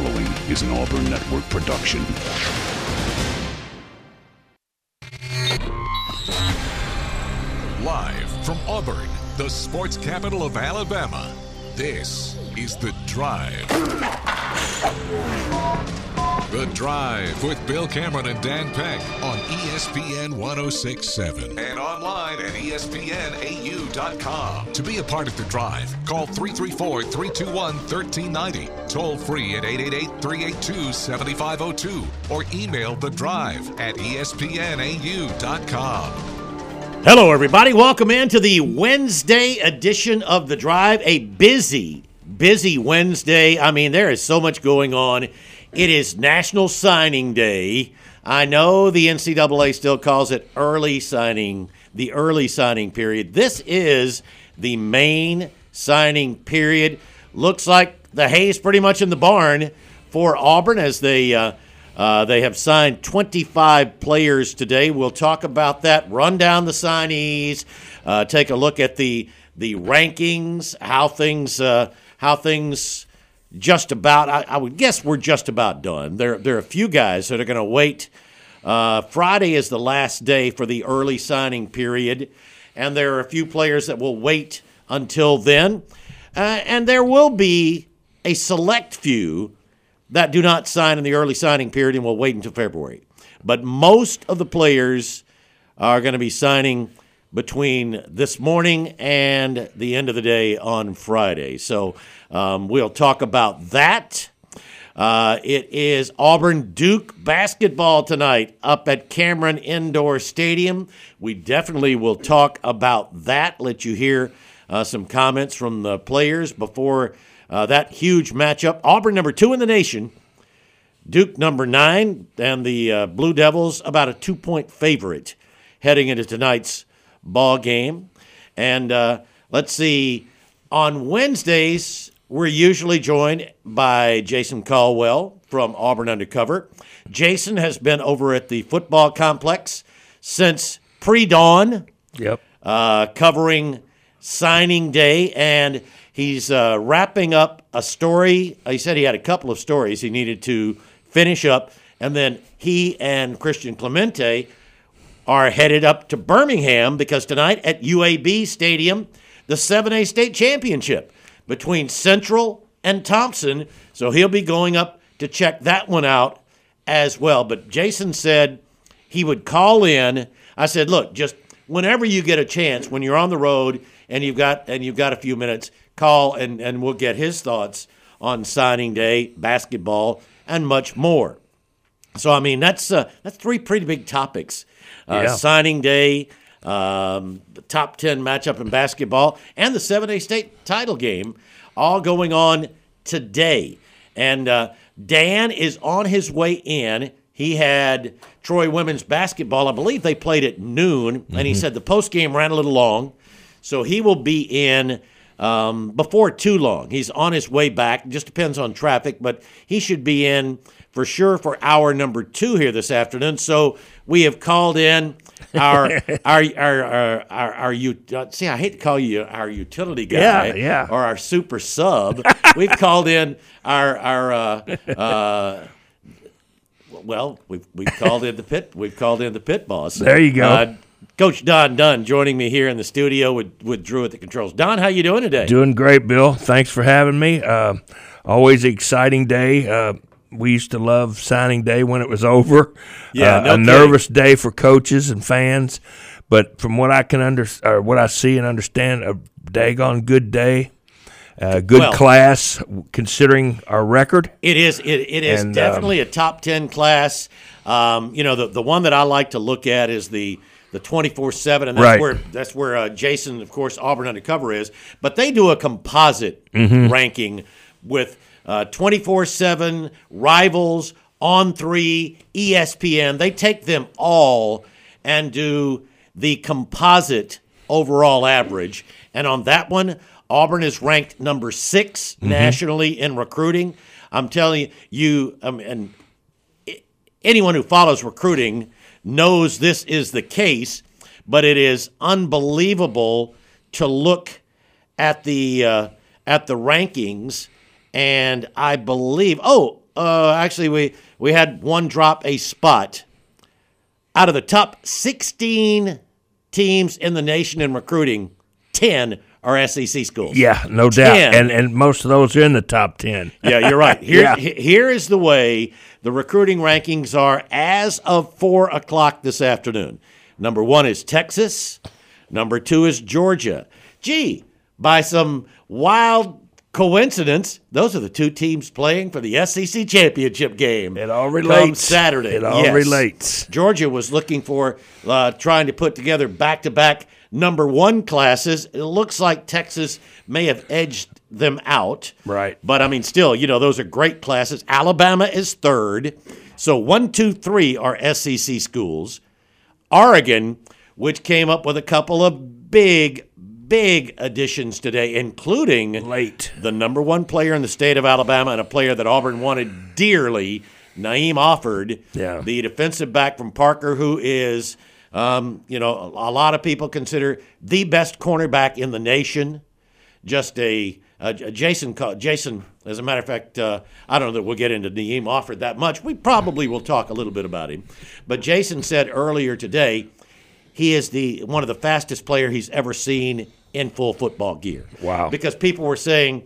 following is an Auburn Network production. Live from Auburn, the sports capital of Alabama, this is The Drive. The Drive with Bill Cameron and Dan Peck on ESPN 106.7 and online at ESPNAU.com. To be a part of The Drive, call 334-321-1390, toll free at 888-382-7502, or email The Drive at ESPNAU.com. Hello, everybody. Welcome into the Wednesday edition of The Drive. A busy Wednesday. I mean, there is so much going on. It is National Signing Day. I know the NCAA still calls it early signing, the early signing period. This is the main signing period. Looks like the hay is pretty much in the barn for Auburn as they have signed 25 players today. We'll talk about that, run down the signees, take a look at the rankings, how things just about, I would guess we're just about done. There are a few guys that are going to wait. Friday is the last day for the early signing period, and there are a few players that will wait until then. And there will be a select few that do not sign in the early signing period and will wait until February. But most of the players are going to be signing between this morning and the end of the day on Friday. So we'll talk about that. It is Auburn-Duke basketball tonight up at Cameron Indoor Stadium. We definitely will talk about that, let you hear some comments from the players before that huge matchup. Auburn number 2 in the nation, Duke number 9, and the Blue Devils about a 2-point favorite heading into tonight's ball game. And let's see, on Wednesdays, we're usually joined by Jason Caldwell from Auburn Undercover. Jason has been over at the football complex since pre-dawn, covering signing day, and he's wrapping up a story. He said he had a couple of stories he needed to finish up, and then he and Christian Clemente are headed up to Birmingham because tonight at UAB Stadium, the 7A state championship between Central and Thompson. So he'll be going up to check that one out as well. But Jason said he would call in. I said, look, just whenever you get a chance, when you're on the road and you've got a few minutes, call and we'll get his thoughts on signing day, basketball, and much more. So, I mean, that's 3 pretty big topics. Signing day, the top 10 matchup in basketball, and the 7A state title game all going on today. And Dan is on his way in. He had Troy women's basketball. I believe they played at noon, and he said the post game ran a little long, so he will be in before too long. He's on his way back. It just depends on traffic, but he should be in for sure for hour number 2 here this afternoon. So we have called in our see, I hate to call you our utility guy or our super sub. We've called in we've called in the pit. We've called in the pit boss. There you go. Coach Don Dunn joining me here in the studio with Drew at the controls. Don, how you doing today? Doing great, Bill. Thanks for having me. Always an exciting day. We used to love signing day when it was over. Nervous day for coaches and fans. But from what I can what I see and understand, a daggone good day. Class considering our record. It is definitely a top 10 class. The one that I like to look at is the 24/7, and that's where Jason, of course, Auburn Undercover is. But they do a composite ranking with 24/7, Rivals, On3, ESPN. They take them all and do the composite overall average. And on that one, Auburn is ranked number 6 nationally in recruiting. I'm telling you, and anyone who follows recruiting knows this is the case, but it is unbelievable to look at the rankings. And I believe, actually, we had one drop a spot. Out of the top 16 teams in the nation in recruiting, 10 are SEC schools. Yeah, no doubt. And most of those are in the top 10. Yeah, you're right. Here is the way the recruiting rankings are as of 4 o'clock this afternoon. Number 1 is Texas. Number 2 is Georgia. Gee, by some wild coincidence, those are the two teams playing for the SEC championship game. It all relates. Come Saturday. It all relates. Georgia was looking for trying to put together back-to-back number 1 classes. It looks like Texas may have edged them out. Right. But, I mean, still, those are great classes. Alabama is 3rd. So 1, 2, 3 are SEC schools. Oregon, which came up with a couple of big additions today, including the number 1 player in the state of Alabama and a player that Auburn wanted dearly, Naeem Offord, the defensive back from Parker, who is, a lot of people consider the best cornerback in the nation. Just Jason, as a matter of fact, I don't know that we'll get into Naeem Offord that much. We probably will talk a little bit about him. But Jason said earlier today he is one of the fastest player he's ever seen in full football gear. Wow. Because people were saying,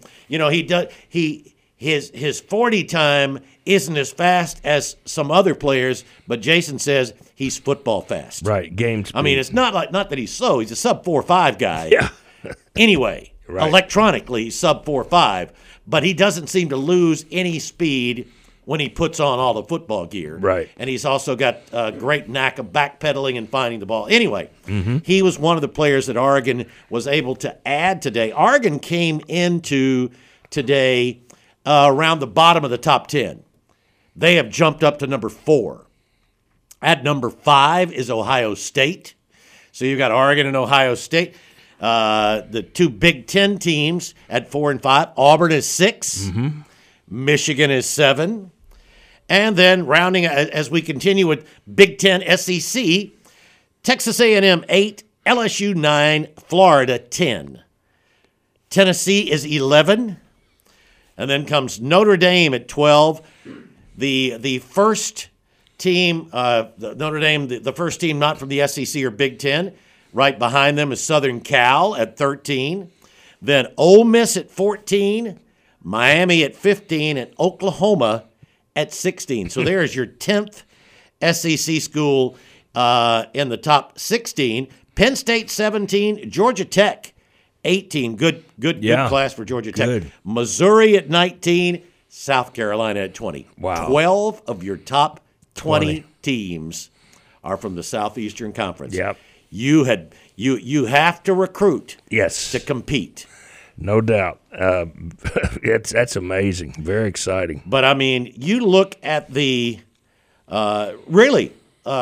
his 40 time isn't as fast as some other players, but Jason says he's football fast. Right, game speed. I mean, it's not that he's slow. He's a sub 4.5 guy. Yeah. Anyway, right. Electronically sub 4.5, but he doesn't seem to lose any speed when he puts on all the football gear. Right. And he's also got a great knack of backpedaling and finding the ball. Anyway, he was one of the players that Oregon was able to add today. Oregon came into today around the bottom of the top 10. They have jumped up to number 4. At number 5 is Ohio State. So you've got Oregon and Ohio State. The two Big Ten teams at 4 and 5. Auburn is 6. Michigan is 7. And then rounding, as we continue with Big Ten SEC, Texas A&M 8, LSU 9, Florida 10. Tennessee is 11. And then comes Notre Dame at 12. The first team, Notre Dame, the first team not from the SEC or Big Ten. Right behind them is Southern Cal at 13. Then Ole Miss at 14. Miami at 15, and Oklahoma at 16. So there's your 10th SEC school in the top 16. Penn State 17, Georgia Tech 18. Good class for Georgia Tech. Good. Missouri at 19, South Carolina at 20. Wow. 12 of your top 20 teams are from the Southeastern Conference. Yep. You have to recruit to compete. No doubt. That's amazing. Very exciting. But, I mean, you look at the in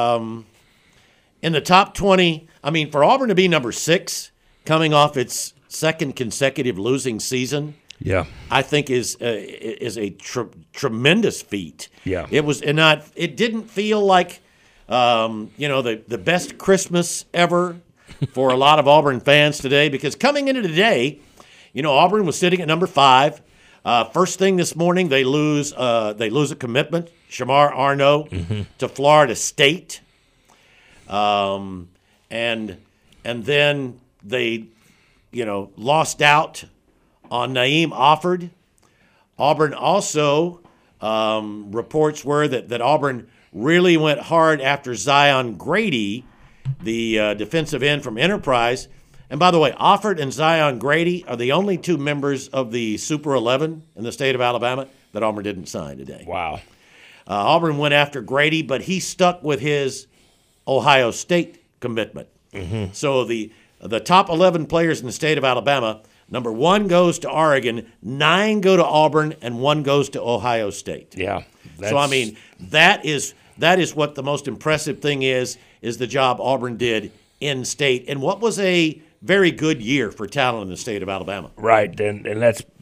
the top 20, I mean, for Auburn to be number 6 coming off its second consecutive losing season, I think is a tremendous feat. Yeah. It didn't feel like, the best Christmas ever for a lot of Auburn fans today, because coming into today, Auburn was sitting at number 5. First thing this morning, they lose a commitment, Shamar Arno, to Florida State, and then they, lost out on Naeem Offord. Auburn also reports were that Auburn really went hard after Zion Grady, the defensive end from Enterprise. And by the way, Offord and Zion Grady are the only 2 members of the Super 11 in the state of Alabama that Auburn didn't sign today. Wow. Auburn went after Grady, but he stuck with his Ohio State commitment. So the top 11 players in the state of Alabama, number 1 goes to Oregon, 9 go to Auburn, and 1 goes to Ohio State. Yeah. So, I mean, that is what the most impressive thing is the job Auburn did in state, and what was a very good year for talent in the state of Alabama. Right, and that's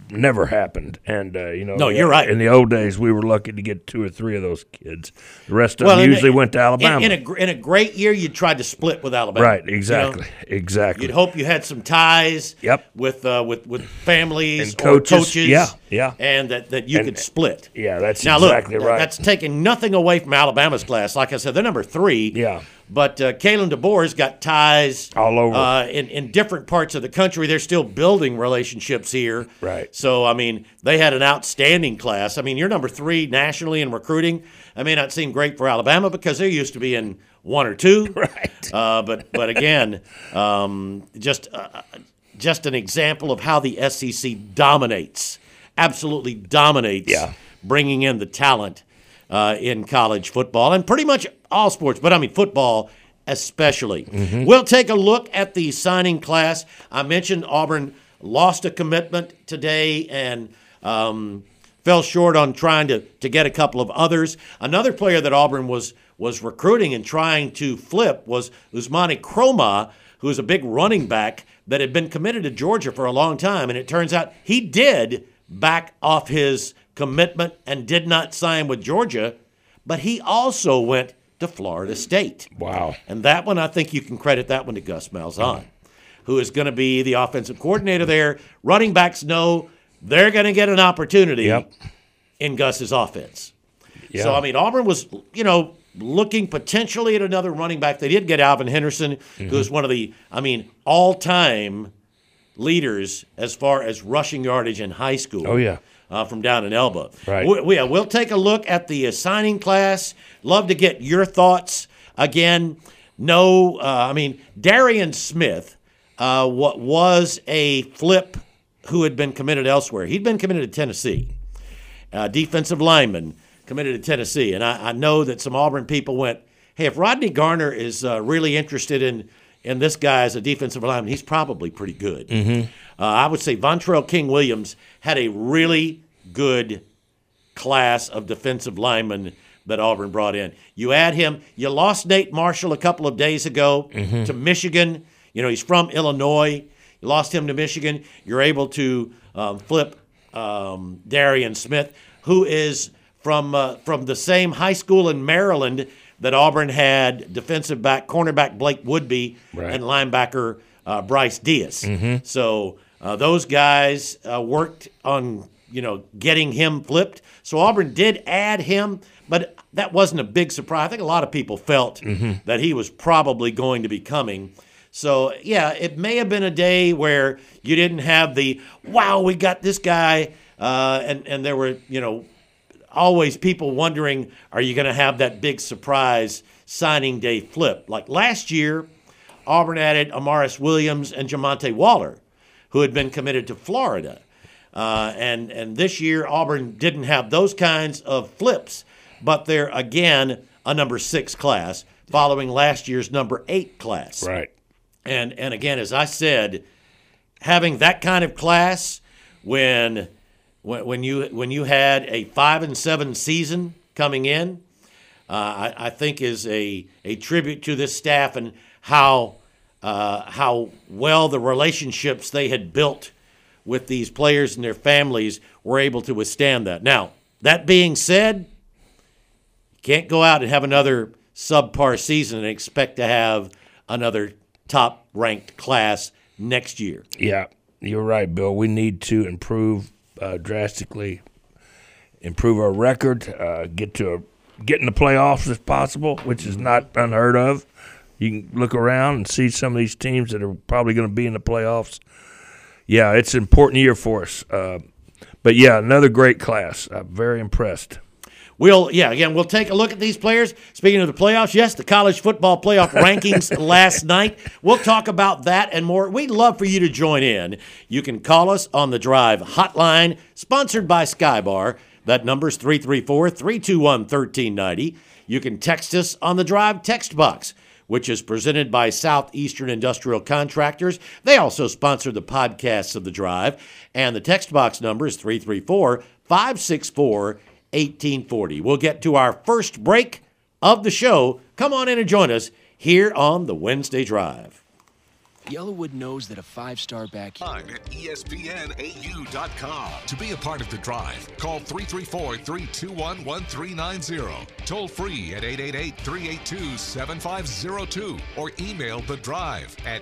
never happened. And, no, you're right. In the old days, we were lucky to get 2 or 3 of those kids. The rest of them usually went to Alabama. In a great year, you tried to split with Alabama. Right, exactly. Exactly. You'd hope you had some ties with families and coaches. Yeah. And that you could split. Yeah, that's now, exactly look, right. That's taking nothing away from Alabama's class. Like I said, they're number 3. Yeah. But Kalen DeBoer's got ties all over in different parts of the country. They're still building relationships here. Right. So, I mean, they had an outstanding class. I mean, you're number 3 nationally in recruiting. That may not seem great for Alabama because they're used to being 1 or 2. Right. But again, just an example of how the SEC dominates, absolutely dominates, bringing in the talent in college football and pretty much all sports, but I mean football especially. Mm-hmm. We'll take a look at the signing class. I mentioned Auburn lost a commitment today and fell short on trying to get a couple of others. Another player that Auburn was recruiting and trying to flip was Usmani Kroma, who is a big running back that had been committed to Georgia for a long time, and it turns out he did back off his commitment and did not sign with Georgia, but he also went to Florida State. Wow. And that one, I think you can credit that one to Gus Malzahn, who is going to be the offensive coordinator there. Running backs know they're going to get an opportunity in Gus's offense. Yeah. So, I mean, Auburn was, looking potentially at another running back. They did get Alvin Henderson, who is one of the, all-time leaders as far as rushing yardage in high school. Oh, yeah. From down in Elba. Right. We'll take a look at the signing class. Love to get your thoughts. Again, Darian Smith what was a flip who had been committed elsewhere. He'd been committed to Tennessee. Defensive lineman committed to Tennessee. And I know that some Auburn people went, hey, if Rodney Garner is really interested in this guy as a defensive lineman, he's probably pretty good. Mm-hmm. I would say Vontrell King-Williams had a really good class of defensive linemen that Auburn brought in. You add him. You lost Nate Marshall a couple of days ago to Michigan. He's from Illinois. You lost him to Michigan. You're able to flip Darian Smith, who is from the same high school in Maryland that Auburn had defensive back, cornerback Blake Woodby and linebacker Bryce Diaz. Mm-hmm. So those guys worked on, getting him flipped. So Auburn did add him, but that wasn't a big surprise. I think a lot of people felt that he was probably going to be coming. So, yeah, it may have been a day where you didn't have the, wow, we got this guy, and there were, always people wondering, are you going to have that big surprise signing day flip? Like last year, Auburn added Amaris Williams and Jamonte Waller, who had been committed to Florida. And this year, Auburn didn't have those kinds of flips, but they're, again, a number 6 class following last year's number 8 class. Right. And again, as I said, having that kind of class when you had a 5-7 season coming in, I think is a tribute to this staff and how well the relationships they had built with these players and their families were able to withstand that. Now, that being said, you can't go out and have another subpar season and expect to have another top-ranked class next year. Yeah, you're right, Bill. We need to improve drastically, improve our record, get in the playoffs if possible, which is not unheard of. You can look around and see some of these teams that are probably going to be in the playoffs. Yeah, it's an important year for us. But, yeah, another great class. I'm very impressed. We'll take a look at these players. Speaking of the playoffs, yes, the college football playoff rankings last night. We'll talk about that and more. We'd love for you to join in. You can call us on the Drive hotline, sponsored by Skybar. That number's 334-321-1390. You can text us on the Drive text box, which is presented by Southeastern Industrial Contractors. They also sponsor the podcasts of the Drive. And the text box number is 334-564-1840. We'll get to our first break of the show. Come on in and join us here on the Wednesday Drive. Yellowwood knows that a 5-star back at ESPNAU.com. To be a part of The Drive, call 334-321-1390. Toll free at 888-382-7502 or email The Drive at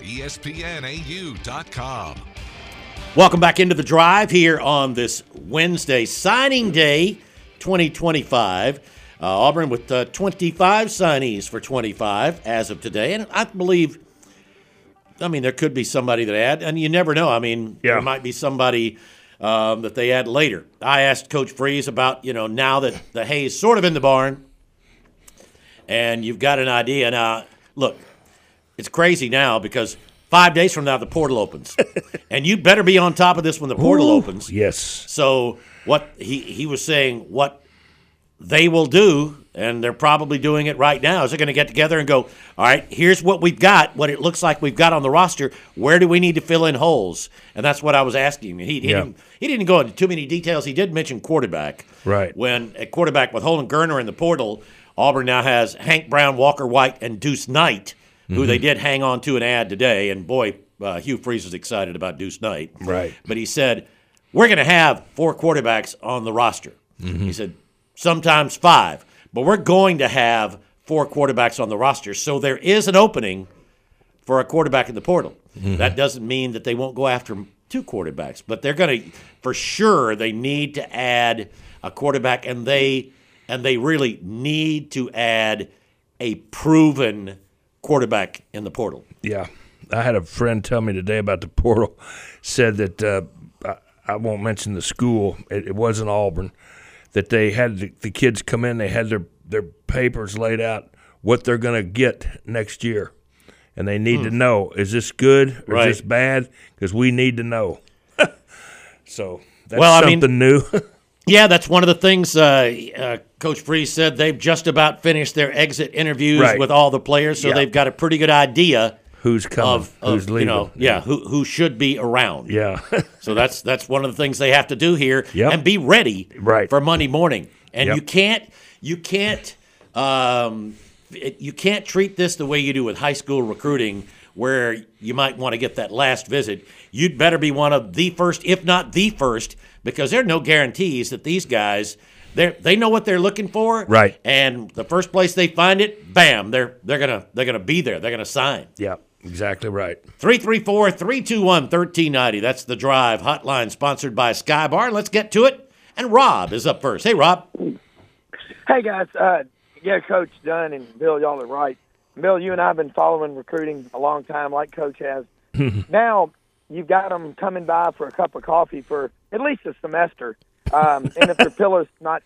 ESPNAU.com. Welcome back into The Drive here on this Wednesday, signing day 2025. Auburn with 25 signees for 25 as of today. And I believe, there could be somebody that add, and you never know. There might be somebody that they add later. I asked Coach Freeze about, now that the hay is sort of in the barn and you've got an idea. Now, look, it's crazy now because 5 days from now the portal opens. And you better be on top of this when the portal opens. Yes. So what he was saying, what they will do, and they're probably doing it right now, is they're going to get together and go, all right, here's what we've got, what it looks like we've got on the roster. Where do we need to fill in holes? And that's what I was asking. He didn't go into too many details. He did mention quarterback. Right. When at quarterback with Holden Gerner in the portal, Auburn now has Hank Brown, Walker White, and Deuce Knight, who they did hang on to and add today. And, boy, Hugh Freeze was excited about Deuce Knight. Right. But he said, we're going to have 4 quarterbacks on the roster. He said, sometimes 5. But we're going to have 4 quarterbacks on the roster. So there is an opening for a quarterback in the portal. That doesn't mean that they won't go after 2 quarterbacks. But they're going to, for sure, they need to add a quarterback. And they really need to add a proven quarterback in the portal. Yeah. I had a friend tell me today about the portal, said that I won't mention the school. It wasn't Auburn. That they had the kids come in, they had their papers laid out, what they're going to get next year. And they need to know, is this good or is this bad? Because we need to know. So that's something new. Yeah, that's one of the things Coach Freeze said. They've just about finished their exit interviews with all the players, so they've got a pretty good idea who's coming, who's leaving. Who should be around. Yeah. So that's one of the things they have to do here and be ready for Monday morning. And you can't treat this the way you do with high school recruiting, where you might want to get that last visit. You'd better be one of the first, if not the first, because there are no guarantees that these guys they know what they're looking for. Right. And the first place they find it, bam, they're gonna be there. They're gonna sign. Yeah. Exactly right. 334-321-1390. That's the Drive hotline sponsored by Sky Bar. Let's get to it. And Rob is up first. Hey, Rob. Hey, guys. Coach Dunn and Bill, y'all are right. Bill, you and I have been following recruiting a long time like Coach has. Now you've got them coming by for a cup of coffee for at least a semester. And if their pillow's not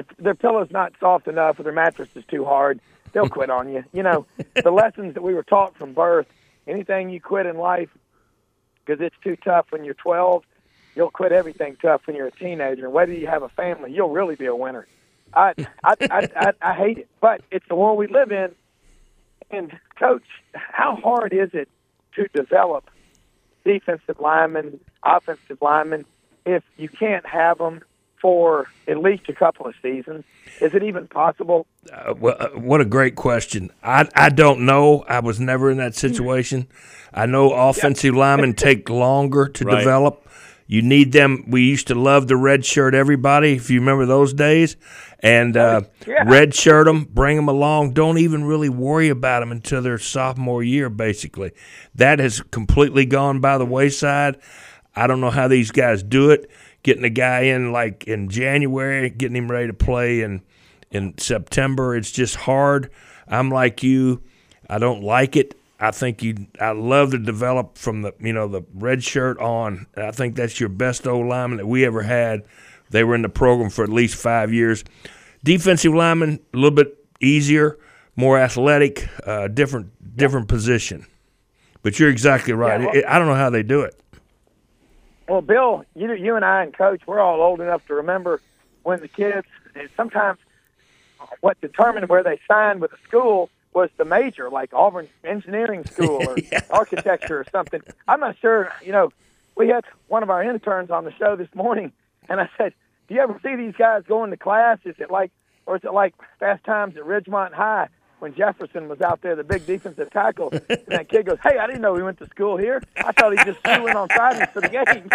soft enough or their mattress is too hard, they'll quit on you. The lessons that we were taught from birth, anything you quit in life because it's too tough when you're 12, you'll quit everything tough when you're a teenager. And whether you have a family, you'll really be a winner. I hate it, but it's the world we live in. And, Coach, how hard is it to develop defensive linemen, offensive linemen, if you can't have them for at least a couple of seasons? Is it even possible? What a great question. I don't know. I was never in that situation. I know offensive linemen take longer to develop. You need them. We used to love the red shirt everybody, if you remember those days. And red shirt them, bring them along. Don't even really worry about them until their sophomore year, basically. That has completely gone by the wayside. I don't know how these guys do it. Getting a guy in like in January, getting him ready to play in September, it's just hard. I'm like you. I don't like it. I love to develop from the red shirt on. I think that's your best O-lineman that we ever had. They were in the program for at least 5 years. Defensive lineman, a little bit easier, more athletic, different position. But you're exactly right. Yeah, I don't know how they do it. Well, Bill, you and I and Coach, we're all old enough to remember when the kids, and sometimes what determined where they signed with a school was the major, like Auburn Engineering School or architecture or something. I'm not sure. We had one of our interns on the show this morning, and I said, do you ever see these guys going to class? Is it like Fast Times at Ridgemont High? when Jefferson was out there, the big defensive tackle, and that kid goes, "Hey, I didn't know he went to school here. I thought he just flew in on Fridays for the game."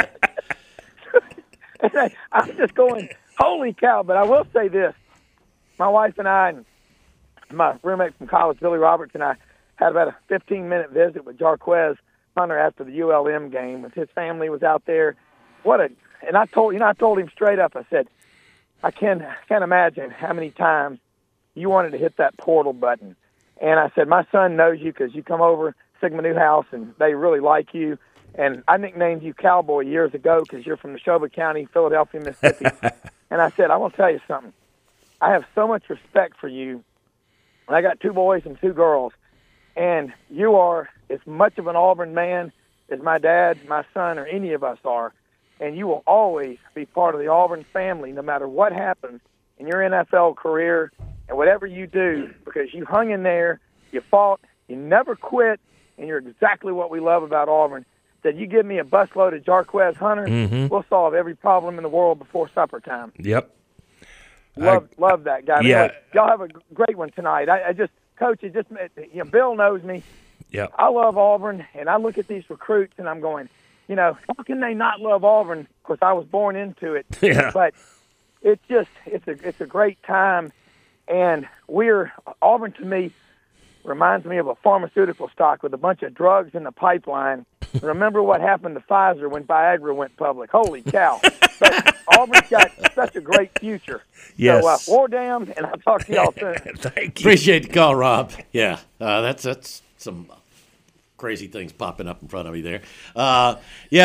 And I'm just going, holy cow. But I will say this. My wife and I and my roommate from college, Billy Roberts, and I had about a 15-minute visit with Jarquez Hunter after the ULM game. With his family was out there. And I told him straight up. I said, I can't imagine how many times you wanted to hit that portal button. And I said, my son knows you because you come over Sigma Newhouse and they really like you. And I nicknamed you Cowboy years ago because you're from Neshoba County, Philadelphia, Mississippi. And I said, I want to tell you something. I have so much respect for you. And I got 2 boys and 2 girls. And you are as much of an Auburn man as my dad, my son, or any of us are. And you will always be part of the Auburn family no matter what happens in your NFL career and whatever you do, because you hung in there, you fought, you never quit, and you're exactly what we love about Auburn. That you give me a busload of Jarquez Hunter, we'll solve every problem in the world before supper time. Yep. Love that guy. Yeah. Anyway, y'all have a great one tonight. Coach, Bill knows me. Yeah. I love Auburn, and I look at these recruits, and I'm going, how can they not love Auburn? Because I was born into it. Yeah. But it's a great time, and Auburn to me reminds me of a pharmaceutical stock with a bunch of drugs in the pipeline. Remember what happened to Pfizer when Viagra went public? Holy cow. But Auburn's got such a great future. Yes. So, war damned, and I'll talk to y'all soon. Thank you. Appreciate the call, Rob. Yeah, that's some crazy things popping up in front of me there. I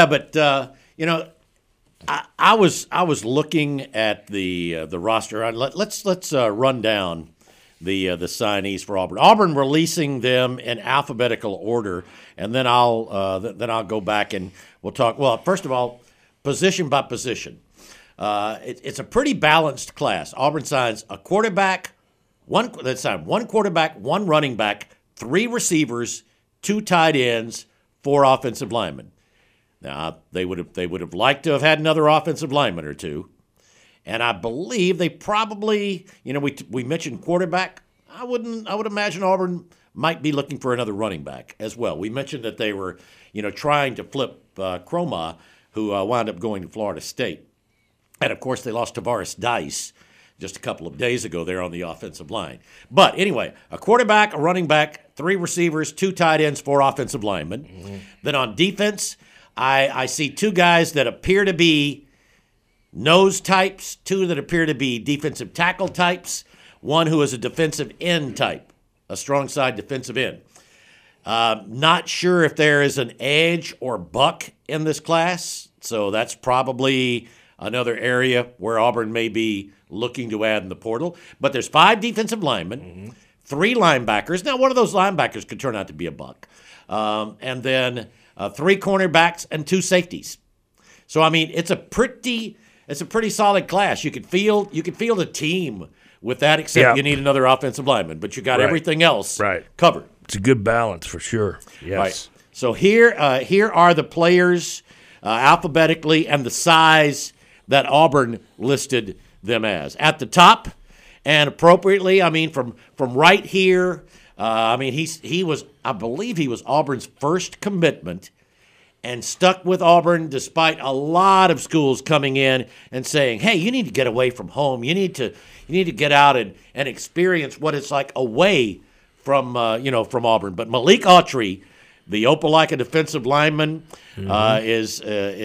was looking at the roster. Let's run down the signees for Auburn. Auburn releasing them in alphabetical order, and then I'll go back and we'll talk. Well, first of all, position by position. It's a pretty balanced class. Auburn signs a quarterback, one quarterback, 1 running back, 3 receivers, 2 tight ends, 4 offensive linemen. Now they would have liked to have had another offensive lineman or 2. And I believe they probably, we mentioned quarterback. I would imagine Auburn might be looking for another running back as well. We mentioned that they were, trying to flip Croma, who wound up going to Florida State. And, of course, they lost Tavares Dice just a couple of days ago there on the offensive line. But, anyway, a quarterback, a running back, 3 receivers, 2 tight ends, 4 offensive linemen. Mm-hmm. Then on defense, I see 2 guys that appear to be nose types, 2 that appear to be defensive tackle types, 1 who is a defensive end type, a strong side defensive end. Not sure if there is an edge or buck in this class, so that's probably another area where Auburn may be looking to add in the portal. But there's 5 defensive linemen, 3 linebackers. Now, one of those linebackers could turn out to be a buck. And then 3 cornerbacks and 2 safeties. So, I mean, it's a pretty solid class. You could feel the team with that, except you need another offensive lineman. But you got everything else covered. It's a good balance for sure. Yes. Right. So here are the players alphabetically and the size that Auburn listed them as. At the top, and appropriately, I mean, from right here, I believe he was Auburn's first commitment and stuck with Auburn despite a lot of schools coming in and saying, hey, you need to get away from home. You need to get out and experience what it's like away from Auburn. But Malik Autry, the Opelika defensive lineman, who was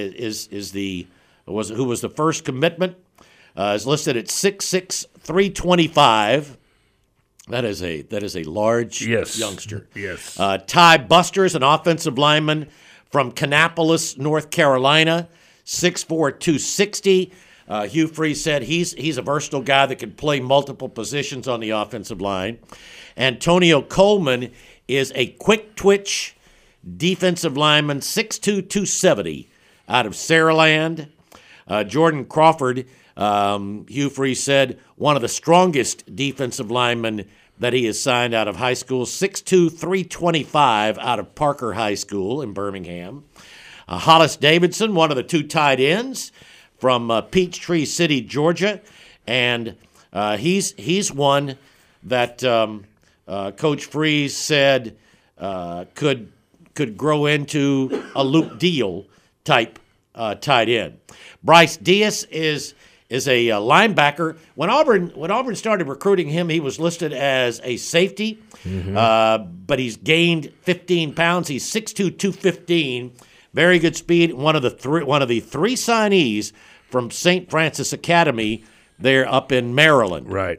the first commitment, is listed at 6'6", 325. That is a large youngster. Yes. Ty Busters, an offensive lineman from Kannapolis, North Carolina, 6'4", 260. Hugh Freeze said he's a versatile guy that can play multiple positions on the offensive line. Antonio Coleman is a quick twitch defensive lineman, 6'2", 270, out of Saraland. Jordan Crawford, Hugh Freeze said, one of the strongest defensive linemen that he has signed out of high school, 6'2", 325 out of Parker High School in Birmingham. Hollis Davidson, one of the 2 tight ends from Peachtree City, Georgia, and he's one that Coach Freeze said could grow into a Luke Deal type tight end. Bryce Diaz is a linebacker. When Auburn started recruiting him, he was listed as a safety, but he's gained 15 pounds. He's 6'2", 215, very good speed. One of the three signees from St. Francis Academy there up in Maryland. Right.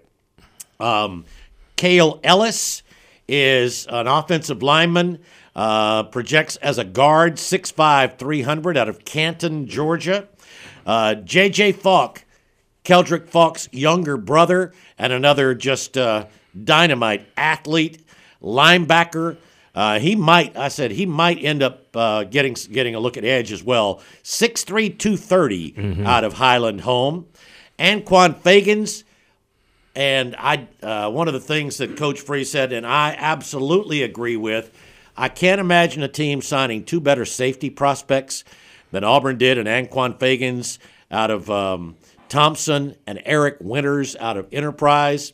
Cale Ellis is an offensive lineman, projects as a guard, 6'5", 300 out of Canton, Georgia. J.J. Falk, Keldrick Falk's younger brother, and another just dynamite athlete, linebacker. He might end up getting a look at edge as well. 6'3", 230 out of Highland Home. Anquan Fagans, and one of the things that Coach Freeze said, and I absolutely agree with, I can't imagine a team signing two better safety prospects than Auburn did, and Anquan Fagans out of Thompson and Eric Winters out of Enterprise.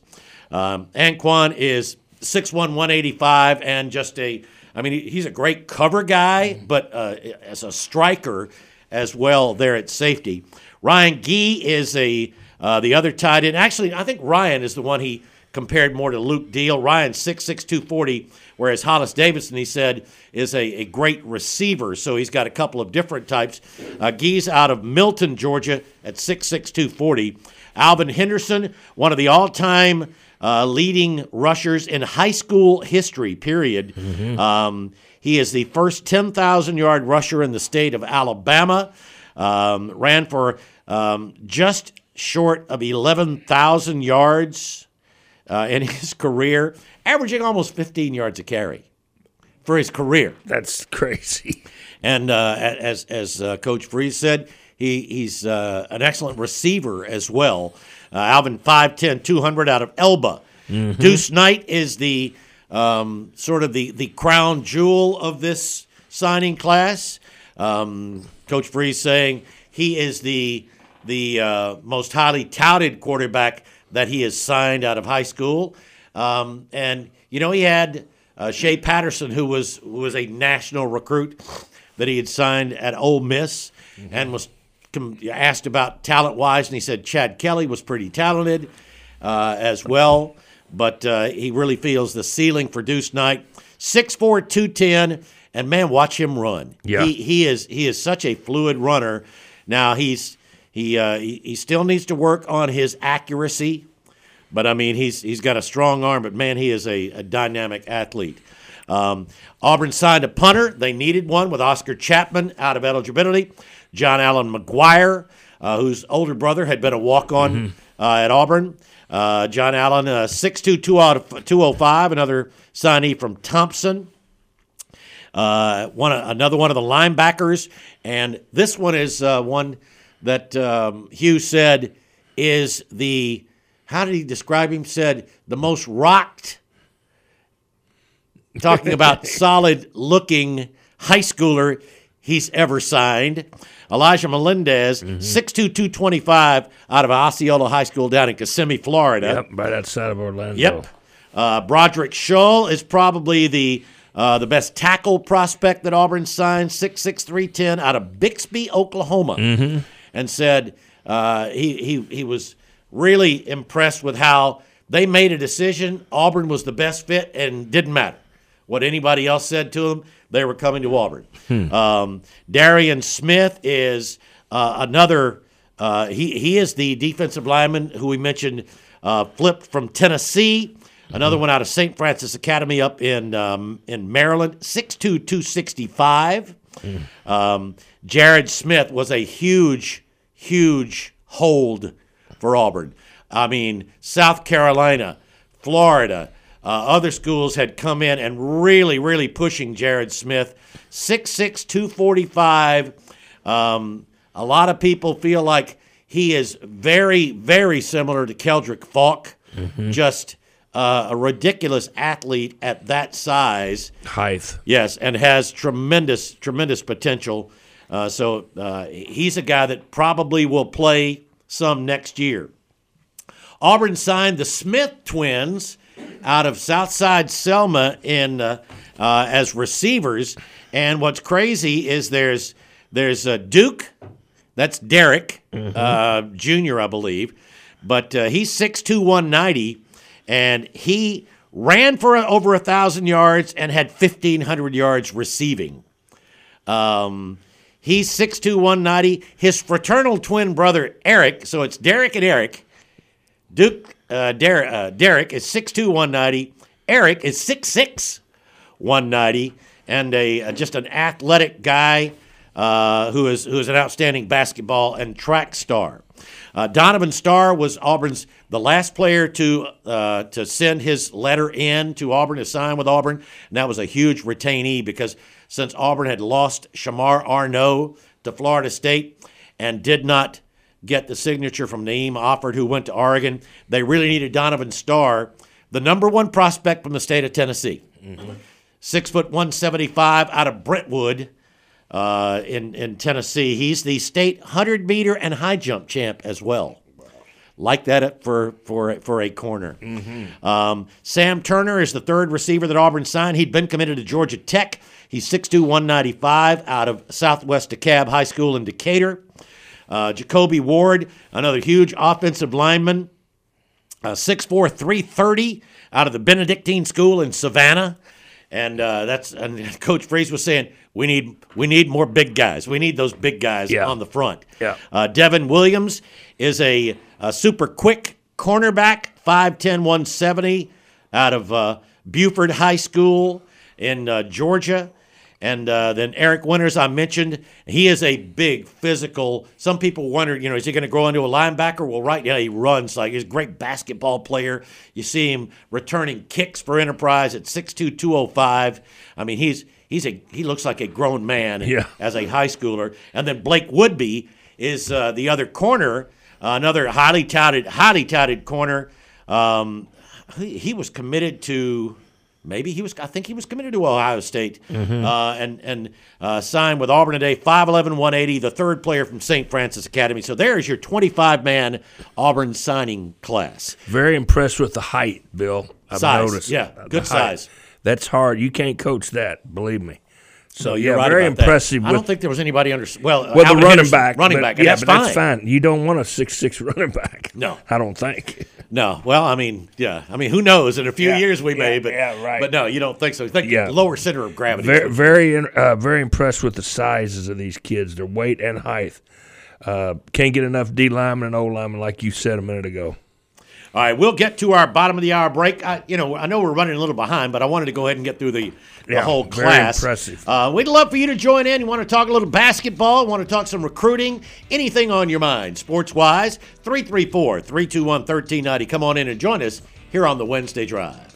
Anquan is 6'1", 185, and he's a great cover guy, but as a striker as well there at safety. Ryan Gee is the other tight end. Actually, I think Ryan is the one he compared more to Luke Deal. Ryan's 6'6", 240, whereas Hollis Davidson, he said, is a great receiver. So he's got a couple of different types. Gee's out of Milton, Georgia at 6'6", 240. Alvin Henderson, one of the all-time leading rushers in high school history, period. He is the first 10,000-yard rusher in the state of Alabama. Ran for just short of 11,000 yards in his career, averaging almost 15 yards a carry for his career. That's crazy. And as Coach Freeze said, he's an excellent receiver as well. Alvin, 5'10", 200 out of Elba. Deuce Knight is the sort of the crown jewel of this signing class. Coach Freeze saying he is the most highly touted quarterback that he has signed out of high school. And, he had Shea Patterson, who was a national recruit that he had signed at Ole Miss and was asked about talent-wise, and he said Chad Kelly was pretty talented as well. But he really feels the ceiling for Deuce Knight. 6'4", 210, and, man, watch him run. Yeah. He is such a fluid runner. Now, he still needs to work on his accuracy, but, he's got a strong arm, but, man, he is a dynamic athlete. Auburn signed a punter. They needed one with Oscar Chapman out of eligibility. John Allen McGuire, whose older brother had been a walk-on at Auburn. John Allen, 6'2", 205, another signee from Thompson. Another one of the linebackers, and this one is one that Hugh said is how did he describe him? Said the most rocked, talking about solid-looking high schooler he's ever signed. Elijah Melendez, 6'2", 225 out of Osceola High School down in Kissimmee, Florida. Yep, right outside of Orlando. Yep. Broderick Shull is probably the best tackle prospect that Auburn signed, 6'6", 310 out of Bixby, Oklahoma. And said he was really impressed with how they made a decision. Auburn was the best fit, and didn't matter what anybody else said to them. They were coming to Auburn. Darian Smith is another. He is the defensive lineman who we mentioned flipped from Tennessee. Another one out of St. Francis Academy up in Maryland, 6'2", 265. Jared Smith was a huge hold for Auburn. South Carolina, Florida, other schools had come in and really pushing Jared Smith. 6'6", 245. A lot of people feel like he is very, very similar to Keldrick Falk. Just a ridiculous athlete at that size. Height. Yes, and has tremendous potential. So he's a guy that probably will play some next year. Auburn signed the Smith twins. out of Southside Selma as receivers. And what's crazy is there's Duke, that's Derek Jr., I believe, but he's 6'2", 190, and he ran for over 1,000 yards and had 1,500 yards receiving. He's 6'2", 190. His fraternal twin brother, Eric, so it's Derek and Eric. Derek is 6'2", 190. Eric is 6'6", 190, and just an athletic guy who is an outstanding basketball and track star. Donovan Starr was Auburn's the last player to send his letter in to Auburn to sign with Auburn, and that was a huge retainee because since Auburn had lost Shamar Arnaud to Florida State and did not get the signature from Naeem Offord, who went to Oregon, they really needed Donovan Starr, the number one prospect from the state of Tennessee. 6 foot 175 out of Brentwood in Tennessee. He's the state 100-meter and high jump champ as well. Like that for a corner. Sam Turner is the third receiver that Auburn signed. He'd been committed to Georgia Tech. He's 6'2", 195 out of Southwest DeKalb High School in Decatur. Jacoby Ward, another huge offensive lineman, 6'4", 330 out of the Benedictine School in Savannah. And Coach Freeze was saying, we need more big guys. We need those big guys on the front. Devin Williams is a super quick cornerback, 5'10", 170 out of Buford High School in Georgia. And then Eric Winters, I mentioned, he is a big physical. Some people wonder, is he going to grow into a linebacker? Well, right now he runs like he's a great basketball player. You see him returning kicks for Enterprise at 6'2", 205. I mean, he looks like a grown man as a high schooler. And then Blake Woodby is the other corner, another highly touted corner. He was committed to. I think he was committed to Ohio State and signed with Auburn today, 5'11", 180, the third player from St. Francis Academy. So there is your 25-man Auburn signing class. Very impressed with the height, Bill. I've noticed. Yeah, good size. That's hard. You can't coach that, believe me. So, you're right very impressive. I don't think there was anybody under. Well, the running back. And that's fine. You don't want a 6'6" running back. No. I don't think. No. Well, I mean, who knows? In a few years we may, but right. But no, you don't think so. You think lower center of gravity. Very impressed with the sizes of these kids, their weight and height. Can't get enough D linemen and O linemen, like you said a minute ago. All right, we'll get to our bottom of the hour break. I know we're running a little behind, but I wanted to go ahead and get through the whole class. Very impressive. We'd love for you to join in. You want to talk a little basketball, want to talk some recruiting, anything on your mind, sports-wise, 334-321-1390. Come on in and join us here on the Wednesday Drive.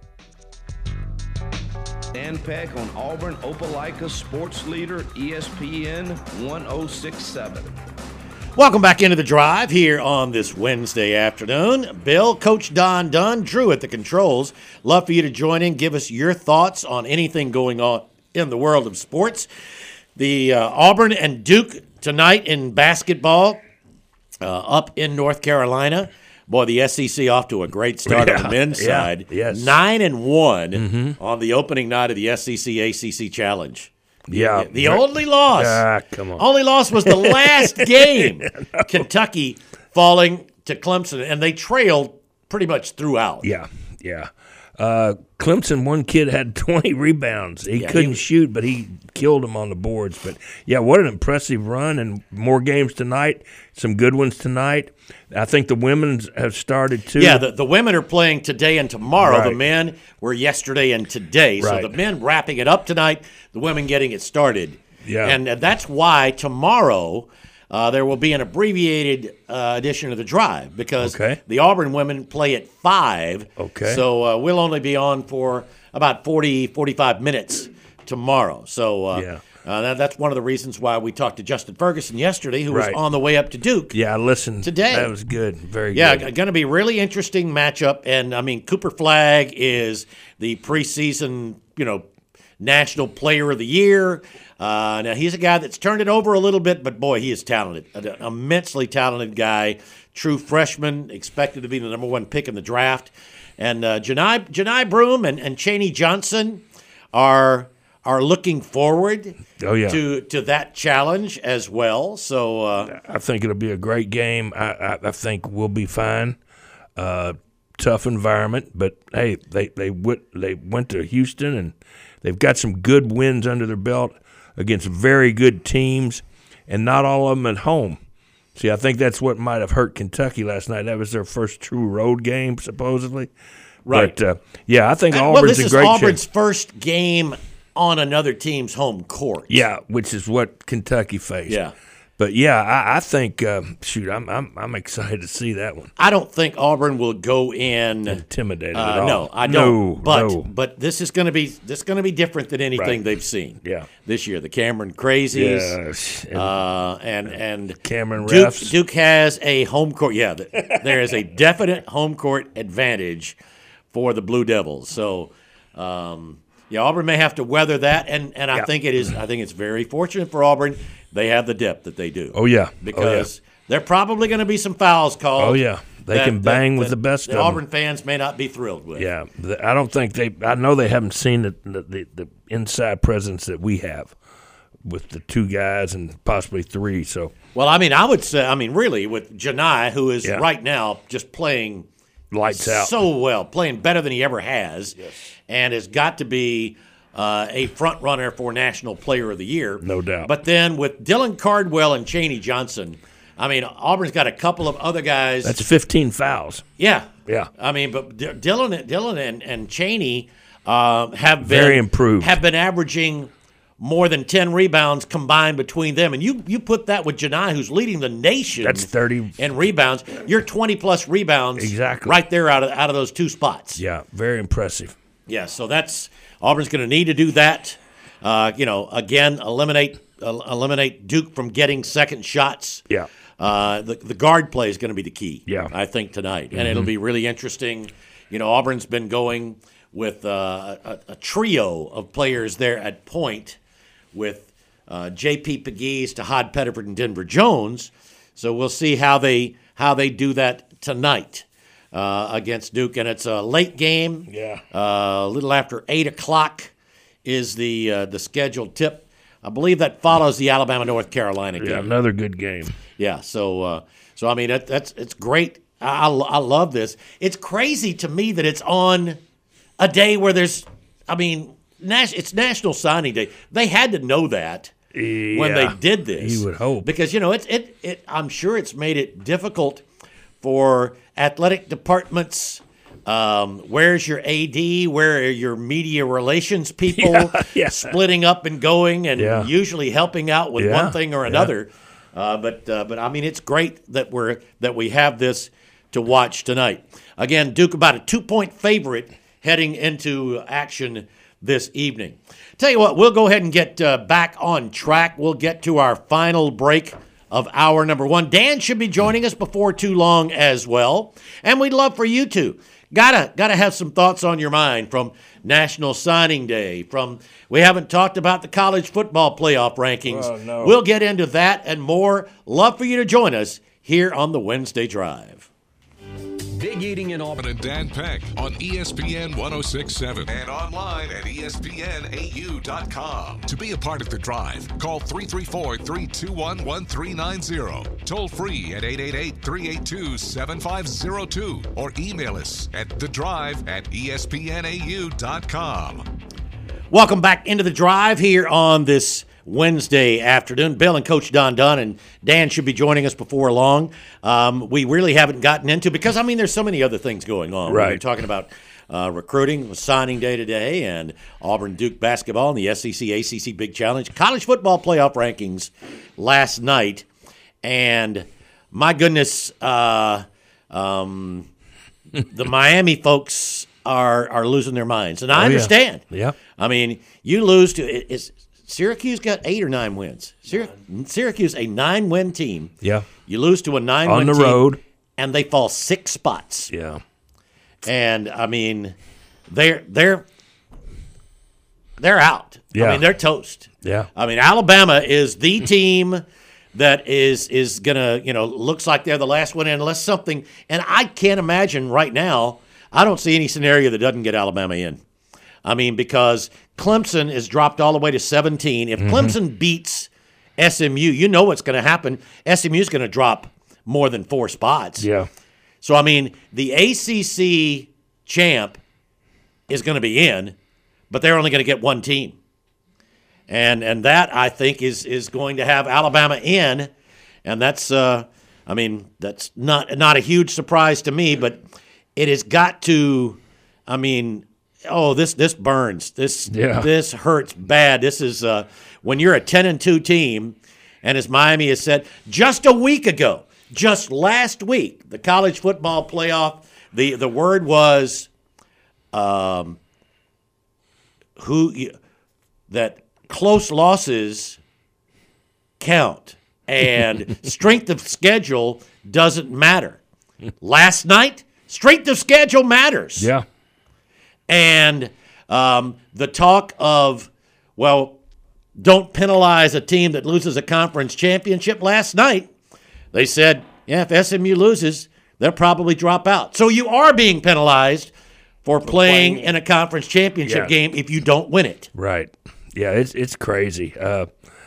Dan Peck on Auburn Opelika Sports Leader, ESPN 1067. Welcome back into the Drive here on this Wednesday afternoon. Bill, Coach Don Dunn, Drew at the controls. Love for you to join in. Give us your thoughts on anything going on in the world of sports. The Auburn and Duke tonight in basketball up in North Carolina. Boy, the SEC off to a great start on the men's side. Yes. 9-1 on the opening night of the SEC ACC Challenge. Yeah. The only loss. Come on. Only loss was the last game. Kentucky falling to Clemson, and they trailed pretty much throughout. Yeah. Clemson, one kid had 20 rebounds. He couldn't shoot, but he killed him on the boards. But, what an impressive run, and more games tonight, some good ones tonight. I think the women have started too. Yeah, the women are playing today and tomorrow. Right. The men were yesterday and today. Right. So the men wrapping it up tonight, the women getting it started. Yeah. And that's why tomorrow there will be an abbreviated edition of the Drive because the Auburn women play at 5. Okay. So we'll only be on for about 40, 45 minutes tomorrow. So that's one of the reasons why we talked to Justin Ferguson yesterday, who was on the way up to Duke. Yeah, I listened today. That was good. Very good. Yeah, going to be a really interesting matchup. And, I mean, Cooper Flagg is the preseason, National Player of the Year. Now, he's a guy that's turned it over a little bit, but, boy, he is talented, an immensely talented guy. true freshman, expected to be the number 1 pick in the draft. And Janai Broome and Chaney Johnson are looking forward to that challenge as well. So I think it'll be a great game. I think we'll be fine. Tough environment, but hey, they went to Houston and they've got some good wins under their belt against very good teams, and not all of them at home. See, I think that's what might have hurt Kentucky last night. That was their first true road game, supposedly. Right. But, I think Auburn's in great shape. This is Auburn's first game on another team's home court. Yeah, which is what Kentucky faced. Yeah. But, I think, I'm excited to see that one. I don't think Auburn will go in intimidated at all. No, I don't. But this is going to be different than anything they've seen. Yeah. This year, the Cameron Crazies. Yes. And Cameron refs. Duke has a home court. Yeah, there is a definite home court advantage for the Blue Devils. So, Auburn may have to weather that, and I think it is. I think it's very fortunate for Auburn. They have the depth that they do. Oh, yeah. Because there are probably going to be some fouls called. Oh, yeah. They can bang with the best of them. Auburn fans may not be thrilled with. Yeah. I don't think I know they haven't seen the inside presence that we have with the 2 guys and possibly 3. So. Well, I would say, really, with Janai, who is right now just playing lights out so well, playing better than he ever has, and has got to be a front runner for National Player of the Year. No doubt. But then with Dylan Cardwell and Chaney Johnson, Auburn's got a couple of other guys. That's 15 fouls. Yeah. Yeah. But Dylan and Chaney have been very improved. Have been averaging more than 10 rebounds combined between them. And you put that with Janai, who's leading the nation. That's 30 in rebounds. You're 20-plus rebounds exactly right there out of those 2 spots. Yeah, very impressive. Yeah, so that's Auburn's going to need to do that. Again, eliminate Duke from getting second shots. Yeah. The guard play is going to be the key. Yeah. I think tonight, and it'll be really interesting. Auburn's been going with a trio of players there at point, with J.P. Pegues to Hod Pettiford and Denver Jones. So we'll see how they do that tonight against Duke, and it's a late game. Yeah. A little after 8:00 is the scheduled tip. I believe that follows the Alabama-North Carolina game. Yeah, another good game. Yeah, so it's great. I love this. It's crazy to me that it's on a day where there's, it's National Signing Day. They had to know that when they did this. You would hope, because I'm sure it's made it difficult for athletic departments. Where's your AD? Where are your media relations people? Splitting up and going, and usually helping out with one thing or another. But it's great that we have this to watch tonight. Again, Duke about a 2-point favorite heading into action this evening. Tell you what, we'll go ahead and get back on track. We'll get to our final break of hour number 1. Dan should be joining us before too long as well, and we'd love for you to. Gotta have some thoughts on your mind from National Signing Day. We haven't talked about the college football playoff rankings. Oh, no. We'll get into that and more. Love for you to join us here on the Wednesday Drive. Big Eating in Auburn. And Dan Peck on ESPN 106.7 and online at ESPNAU.com. To be a part of the drive, call 334-321-1390. Toll free at 888-382-7502 or email us at thedrive@ESPNAU.com. Welcome back into the drive here on this Wednesday afternoon. Bill and Coach Don Dunn, and Dan should be joining us before long. We really haven't gotten into, because there's so many other things going on. Right. We're talking about recruiting, signing day today, and Auburn Duke basketball and the SEC ACC Big Challenge, college football playoff rankings last night, and my goodness, the Miami folks are losing their minds, and I understand. Yeah. You lose to Syracuse got 8 or 9 wins. Syracuse, a 9-win team. Yeah. You lose to a 9-win team. On the road. And they fall 6 spots. Yeah. And, they're out. Yeah. They're toast. Yeah. Alabama is the team that is going to, looks like they're the last one in unless something. And I can't imagine right now, I don't see any scenario that doesn't get Alabama in. I mean, because Clemson is dropped all the way to 17. If Clemson beats SMU, you know what's going to happen. SMU is going to drop more than 4 spots. Yeah. So, I mean, the ACC champ is going to be in, but they're only going to get one team. And that, I think, is going to have Alabama in. And that's, that's not a huge surprise to me, but it has got to, this burns. This hurts bad. This is when you're a 10-2 team, and as Miami has said, just a week ago, just last week, the college football playoff, the word was that close losses count and strength of schedule doesn't matter. Last night, strength of schedule matters. Yeah. And the talk of, don't penalize a team that loses a conference championship. Last night, they said, if SMU loses, they'll probably drop out. So you are being penalized for playing in a conference championship game if you don't win it. Right. Yeah, it's crazy. I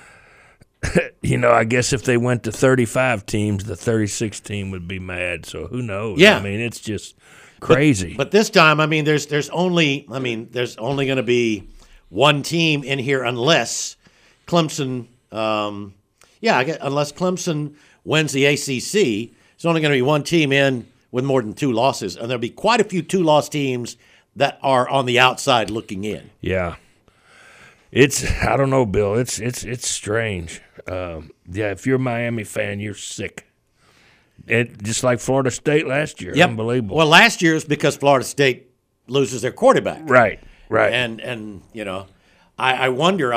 guess if they went to 35 teams, the 36th team would be mad. So who knows? Yeah. It's just crazy. But this time, there's only going to be one team in here unless Clemson. Unless Clemson wins the ACC, there's only going to be one team in with more than 2 losses, and there'll be quite a few 2-loss teams that are on the outside looking in. Yeah. I don't know, Bill. It's strange. If you're a Miami fan, you're sick. Just like Florida State last year. Yep. Unbelievable. Well, last year is because Florida State loses their quarterback. Right. And I wonder,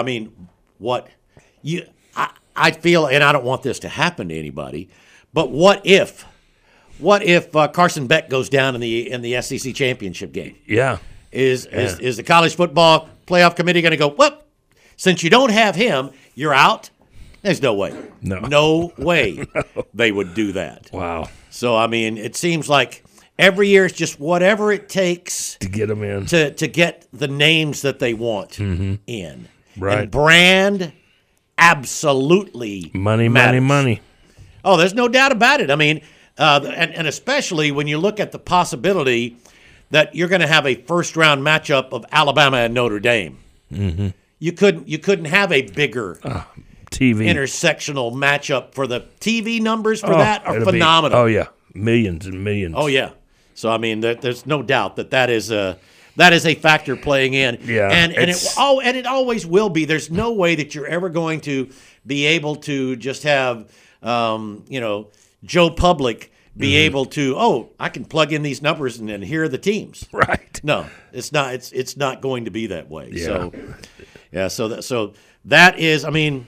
I feel, and I don't want this to happen to anybody, but what if Carson Beck goes down in the SEC championship game? Yeah. Is the college football playoff committee going to go, since you don't have him, you're out? There's no way. No way they would do that. Wow. So, it seems like every year it's just whatever it takes to get them in, to get the names that they want in. Right. And brand absolutely matters. Money. Oh, there's no doubt about it. And especially when you look at the possibility that you're going to have a first-round matchup of Alabama and Notre Dame. Mm-hmm. You couldn't have a bigger TV intersectional matchup for the TV numbers for that are phenomenal. Millions and millions. Oh yeah. So there's no doubt that is a factor playing in. Yeah. And it always will be. There's no way that you're ever going to be able to just have Joe Public be able to, I can plug in these numbers and then here are the teams. Right. No, it's not. It's not going to be that way. Yeah. So that is,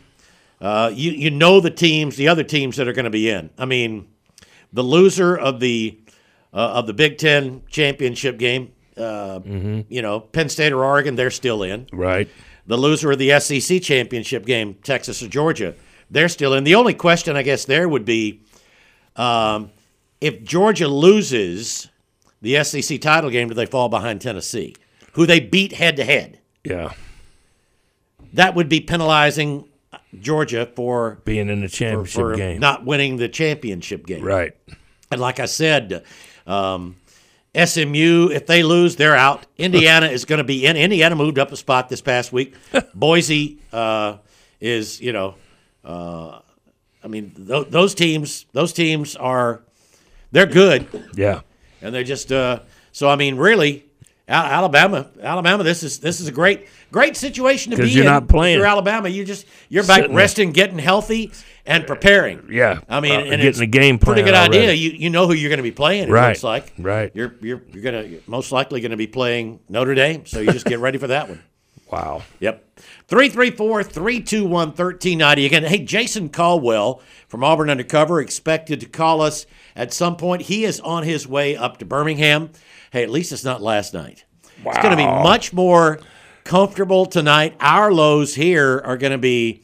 the teams, the other teams that are going to be in. The loser of the Big Ten championship game, Penn State or Oregon, they're still in. Right. The loser of the SEC championship game, Texas or Georgia, they're still in. The only question, I guess, there would be if Georgia loses the SEC title game, do they fall behind Tennessee, who they beat head-to-head? Yeah. That would be penalizing Georgia for being in the championship game, not winning the championship game. Right. And like I said, SMU, if they lose, they're out. Indiana is going to be in. Indiana moved up a spot this past week. Boise is, those teams are, they're good. Yeah. And they're just, really, Alabama, this is a great situation to be in. Because you're not playing. If you're Alabama, you're back resting, getting healthy, and preparing. Yeah. And getting it's a game plan. Pretty good already. idea. You know who you're going to be playing. It right. looks like. Right. You're most likely going to be playing Notre Dame, so you just get ready for that one. Wow. Yep. 334-321-1390. Again, hey, Jason Caldwell from Auburn Undercover expected to call us at some point. He is on his way up to Birmingham. Hey, at least it's not last night. Wow. It's going to be much more comfortable tonight. Our lows here are going to be,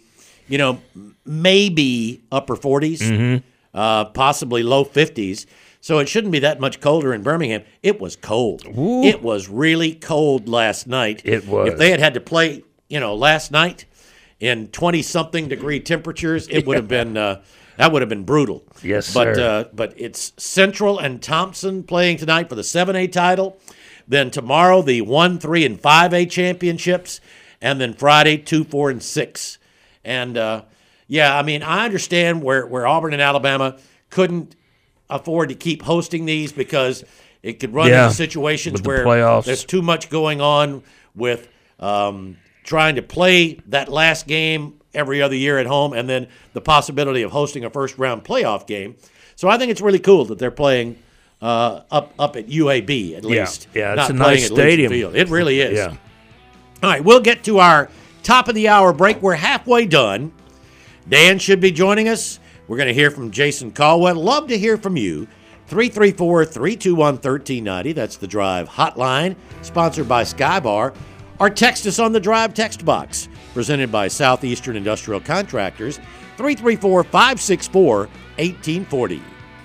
maybe upper 40s, possibly low 50s. So it shouldn't be that much colder in Birmingham. It was cold. Ooh. It was really cold last night. It was. If they had to play, last night in 20-something degree temperatures, it would have been that would have been brutal. Yes, sir. But it's Central and Thompson playing tonight for the 7A title. Then tomorrow the 1, 3, and 5A championships, and then Friday 2, 4, and 6. And I understand where Auburn and Alabama couldn't afford to keep hosting these because it could run into situations where there's too much going on with trying to play that last game every other year at home, and then the possibility of hosting a first-round playoff game. So I think it's really cool that they're playing up at UAB at least. Yeah, not it's a nice stadium. Field. It really is. Yeah. All right, we'll get to our top of the hour break. We're halfway done. Dan should be joining us. We're going to hear from Jason Caldwell. Love to hear from you. 334-321-1390. That's the Drive hotline, sponsored by Skybar. Or text us on the Drive text box, presented by Southeastern Industrial Contractors, 334-564-1840.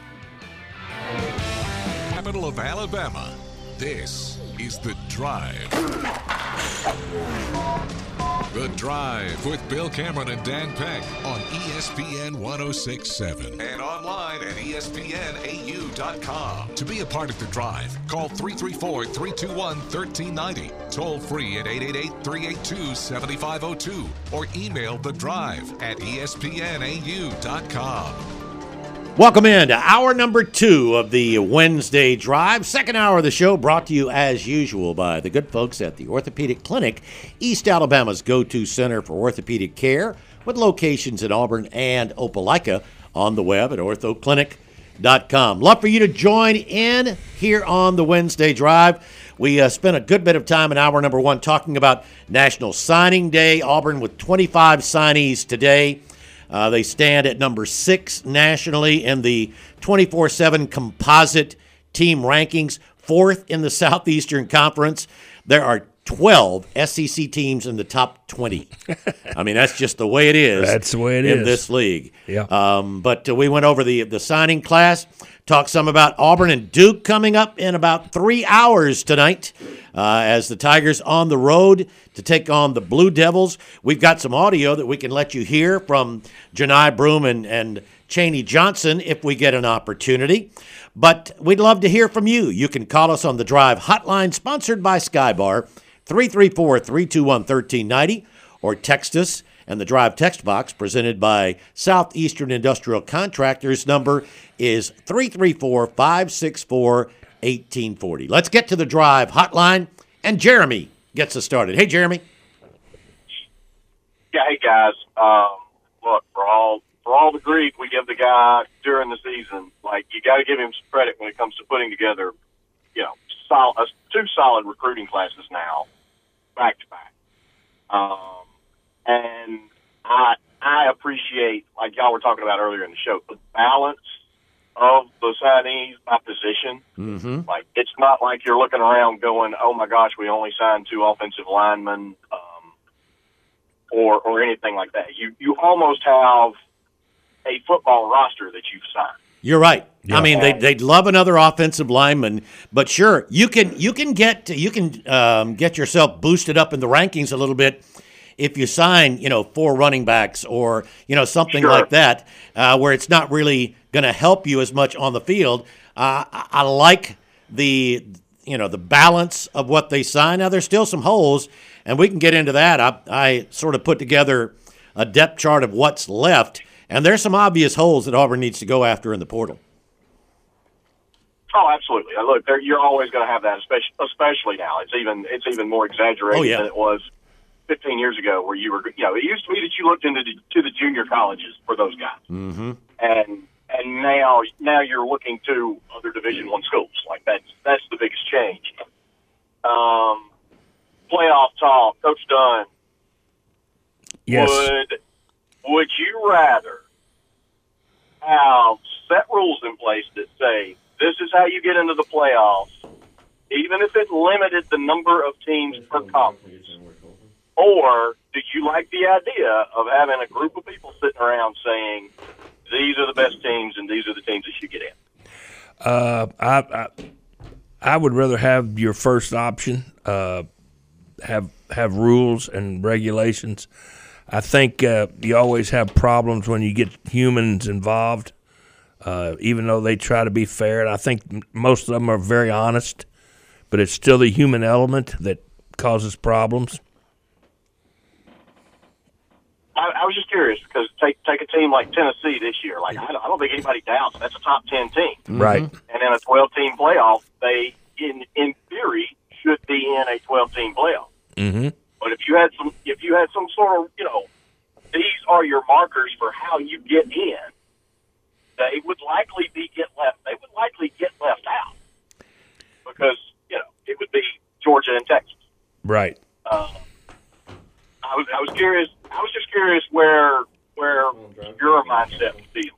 Capital of Alabama. This is The Drive. The Drive with Bill Cameron and Dan Peck on ESPN 106.7 and online at ESPNAU.com. To be a part of The Drive, call 334-321-1390, toll free at 888-382-7502, or email The Drive at ESPNAU.com. Welcome in to hour number 2 of the Wednesday Drive. Second hour of the show brought to you as usual by the good folks at the Orthopedic Clinic, East Alabama's go-to center for orthopedic care, with locations in Auburn and Opelika, on the web at orthoclinic.com. Love for you to join in here on the Wednesday Drive. We spent a good bit of time in hour number 1 talking about National Signing Day. Auburn with 25 signees today. They stand at number 6 nationally in the 24/7 composite team rankings, 4th in the Southeastern Conference. There are 12 SEC teams in the top 20. I mean, that's just the way it is. That's the way it in is. this league. Yeah. But we went over the signing class, talked some about Auburn and Duke coming up in about 3 hours tonight as the Tigers on the road to take on the Blue Devils. We've got some audio that we can let you hear from Janai Broome and Chaney Johnson if we get an opportunity. But we'd love to hear from you. You can call us on the Drive hotline, sponsored by Skybar, 334-321-1390, or text us and the Drive text box presented by Southeastern Industrial Contractors. Number is 334-564-1840. Let's get to the Drive hotline, and Jeremy gets us started. Hey, Jeremy. Yeah, hey, guys. Look, for all the grief we give the guy during the season, like, you got to give him some credit when it comes to putting together, two solid recruiting classes now, back to back. And I appreciate, like y'all were talking about earlier in the show, the balance of the signees by position. Mm-hmm. Like, it's not like you're looking around going, oh my gosh, we only signed 2 offensive linemen, or anything like that. You almost have a football roster that you've signed. You're right. Yeah. I mean, they'd love another offensive lineman, but sure, you can get yourself boosted up in the rankings a little bit if you sign 4 running backs or something like that, where it's not really going to help you as much on the field. I like the balance of what they sign. Now there's still some holes, and we can get into that. I sort of put together a depth chart of what's left. And there's some obvious holes that Auburn needs to go after in the portal. Oh, absolutely. Look, you're always going to have that, especially now. It's even more exaggerated than it was 15 years ago, where you were. It used to be that you looked into the junior colleges for those guys, mm-hmm. and now you're looking to other Division I schools. Like that's the biggest change. Playoff talk, Coach Dunn. Yes. Would you rather have set rules in place that say this is how you get into the playoffs, even if it limited the number of teams per conference, Or do you like the idea of having a group of people sitting around saying, these are the best teams and these are the teams that you get in? I would rather have your first option, have rules and regulations. I think you always have problems when you get humans involved, even though they try to be fair. And I think most of them are very honest, but it's still the human element that causes problems. I was just curious because take a team like Tennessee this year. Like I don't think anybody doubts that's a top 10 team, right? And in a 12-team playoff, they in theory should be in a 12-team playoff. Mm-hmm. But if you had some sort of these are your markers for how you get in, they would likely get left out because it would be Georgia and Texas. Right. I was curious. I was just curious where your mindset would be.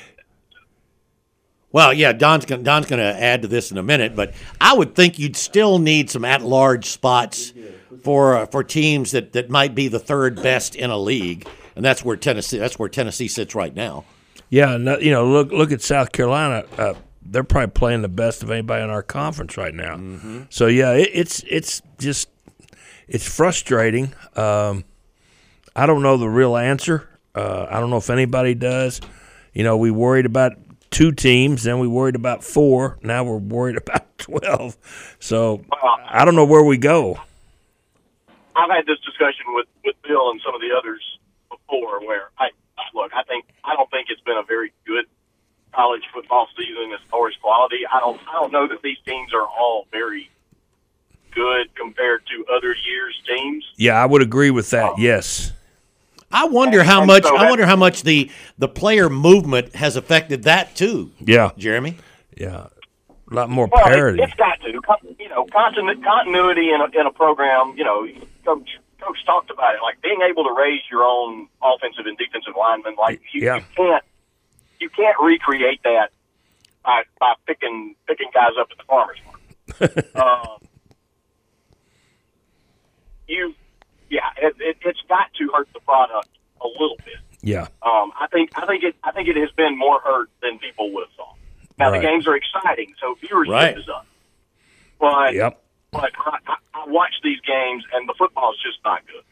Well, yeah, Don's going to add to this in a minute, but I would think you'd still need some at-large spots for teams that might be the third best in a league, and that's where Tennessee sits right now. Yeah, look at South Carolina. They're probably playing the best of anybody in our conference right now. Mm-hmm. So yeah, it's frustrating. I don't know the real answer. I don't know if anybody does. We worried about 2 teams, then we worried about 4. Now we're worried about 12. So I don't know where we go. I've had this discussion with Bill and some of the others before, where I don't think it's been a very good college football season as far as quality. I don't know that these teams are all very good compared to other years' teams. Yeah, I would agree with that. Yes. I wonder how much the player movement has affected that too. Yeah, Jeremy. Yeah, a lot more parity. It's got to. Continuity in a program. Coach talked about it, like being able to raise your own offensive and defensive linemen. Like you can't recreate that by picking guys up at the farmer's market. It's got to hurt the product a little bit. Yeah. I think it has been more hurt than people would have thought. Now the games are exciting, so viewership is up. But I watch these games, and the football is just not good.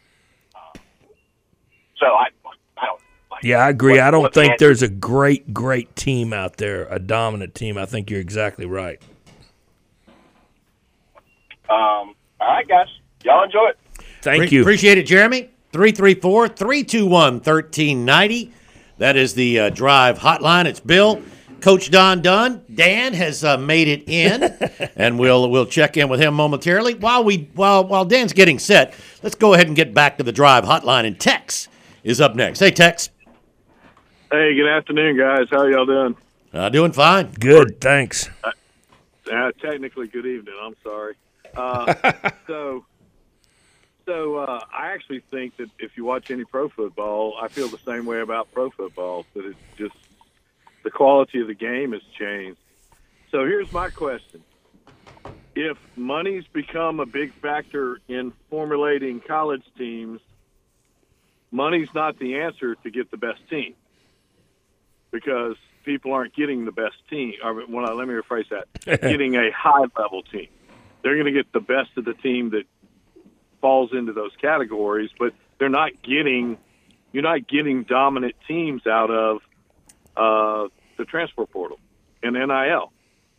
So I don't. Yeah, I agree. I don't think there's a great team out there, a dominant team. I think you're exactly right. All right, guys. Y'all enjoy it. Thank you. Appreciate it, Jeremy. 334-321-1390. That is the Drive hotline. It's Bill, Coach Don Dunn. Dan has made it in, and we'll check in with him momentarily. While Dan's getting set, let's go ahead and get back to the Drive hotline. And Tex is up next. Hey, Tex. Hey, good afternoon, guys. How are y'all doing? Doing fine. Good, thanks. Technically, good evening. I'm sorry. So I actually think that if you watch any pro football, I feel the same way about pro football, that it's just the quality of the game has changed. So here's my question. If money's become a big factor in formulating college teams, money's not the answer to get the best team because people aren't getting the best team. Let me rephrase that. Getting a high-level team. They're going to get the best of the team that falls into those categories, but you're not getting dominant teams out of the transfer portal and NIL.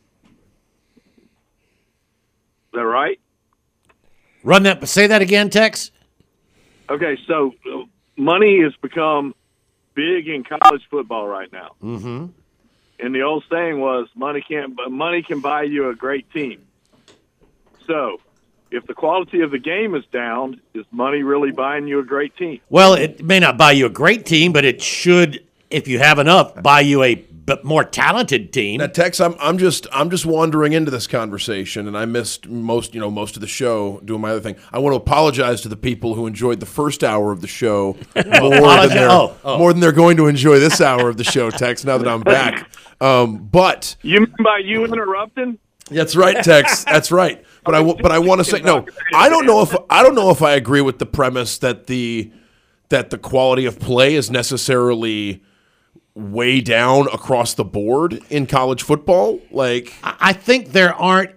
Is that right? Say that again, Tex. Okay, so money has become big in college football right now. Mm-hmm. And the old saying was, money can buy you a great team. So, if the quality of the game is down, is money really buying you a great team? Well, it may not buy you a great team, but it should, if you have enough, buy you a more talented team. Now, Tex, I'm just wandering into this conversation, and I missed most of the show doing my other thing. I want to apologize to the people who enjoyed the first hour of the show more than they're going to enjoy this hour of the show, Tex. Now that I'm back, but you mean by you interrupting? That's right, Tex. That's right. But I want to say no. I don't know if I agree with the premise that the quality of play is necessarily way down across the board in college football. Like, I think there's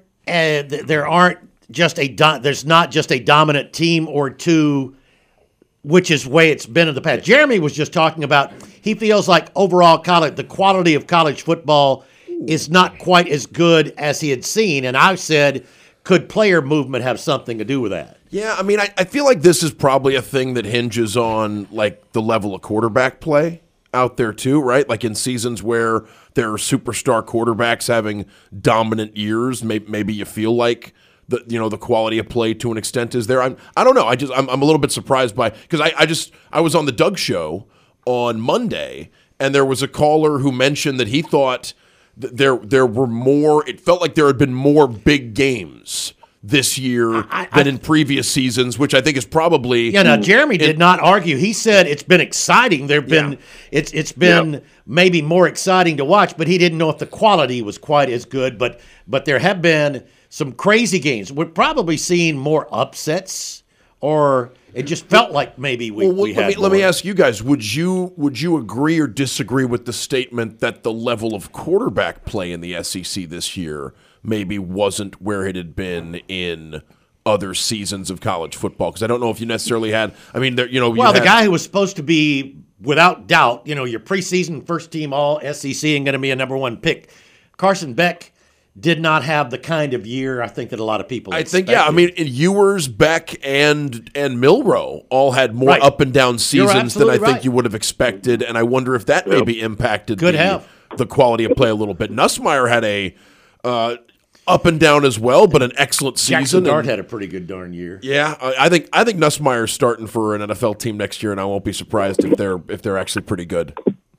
not just a dominant team or two, which is the way it's been in the past. Jeremy was just talking about he feels like overall the quality of college football is not quite as good as he had seen. And I said, could player movement have something to do with that? Yeah, I mean, I feel like this is probably a thing that hinges on like the level of quarterback play out there too, right? Like in seasons where there are superstar quarterbacks having dominant years, maybe you feel like the quality of play to an extent is there. I don't know. I'm a little bit surprised by, because I was on the Doug Show on Monday, and there was a caller who mentioned that he thought there were more. It felt like there had been more big games this year than in previous seasons, which I think is probably Jeremy did not argue. He said it's been exciting. It's been maybe more exciting to watch, but he didn't know if the quality was quite as good. But there have been some crazy games. We're probably seeing more upsets, or it just felt like maybe we had. Let me ask you guys: Would you agree or disagree with the statement that the level of quarterback play in the SEC this year maybe wasn't where it had been in other seasons of college football? Because I don't know if you necessarily had. I mean, the guy who was supposed to be, without doubt, your preseason first team All SEC and going to be a number one pick, Carson Beck, did not have the kind of year I think that a lot of people expected. I mean, Ewers, Beck, and Milroe all had more up and down seasons than I think you would have expected, and I wonder if that maybe impacted the quality of play a little bit. Nussmeier had a up and down as well, but an excellent season. Jackson Dart had a pretty good darn year. Yeah, I think Nussmeier's starting for an NFL team next year, and I won't be surprised if they're actually pretty good.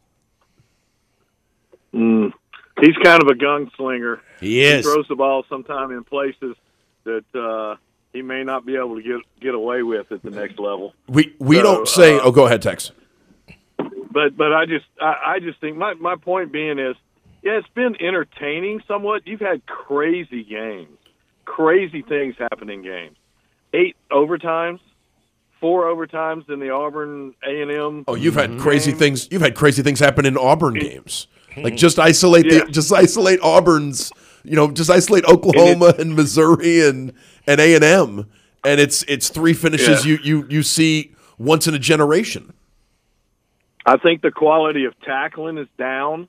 He's kind of a gunslinger. He is. He throws the ball sometime in places that he may not be able to get away with at the next level. We don't say. Go ahead, Tex. But I just think my point being is, it's been entertaining somewhat. You've had crazy games, crazy things happen in games. 8 overtimes, 4 overtimes in the Auburn A&M. Oh, you've had crazy things. You've had crazy things happen in Auburn games. Like just isolate Auburn's. Just isolate Oklahoma and Missouri and A&M, and it's 3 finishes you see once in a generation. I think the quality of tackling is down.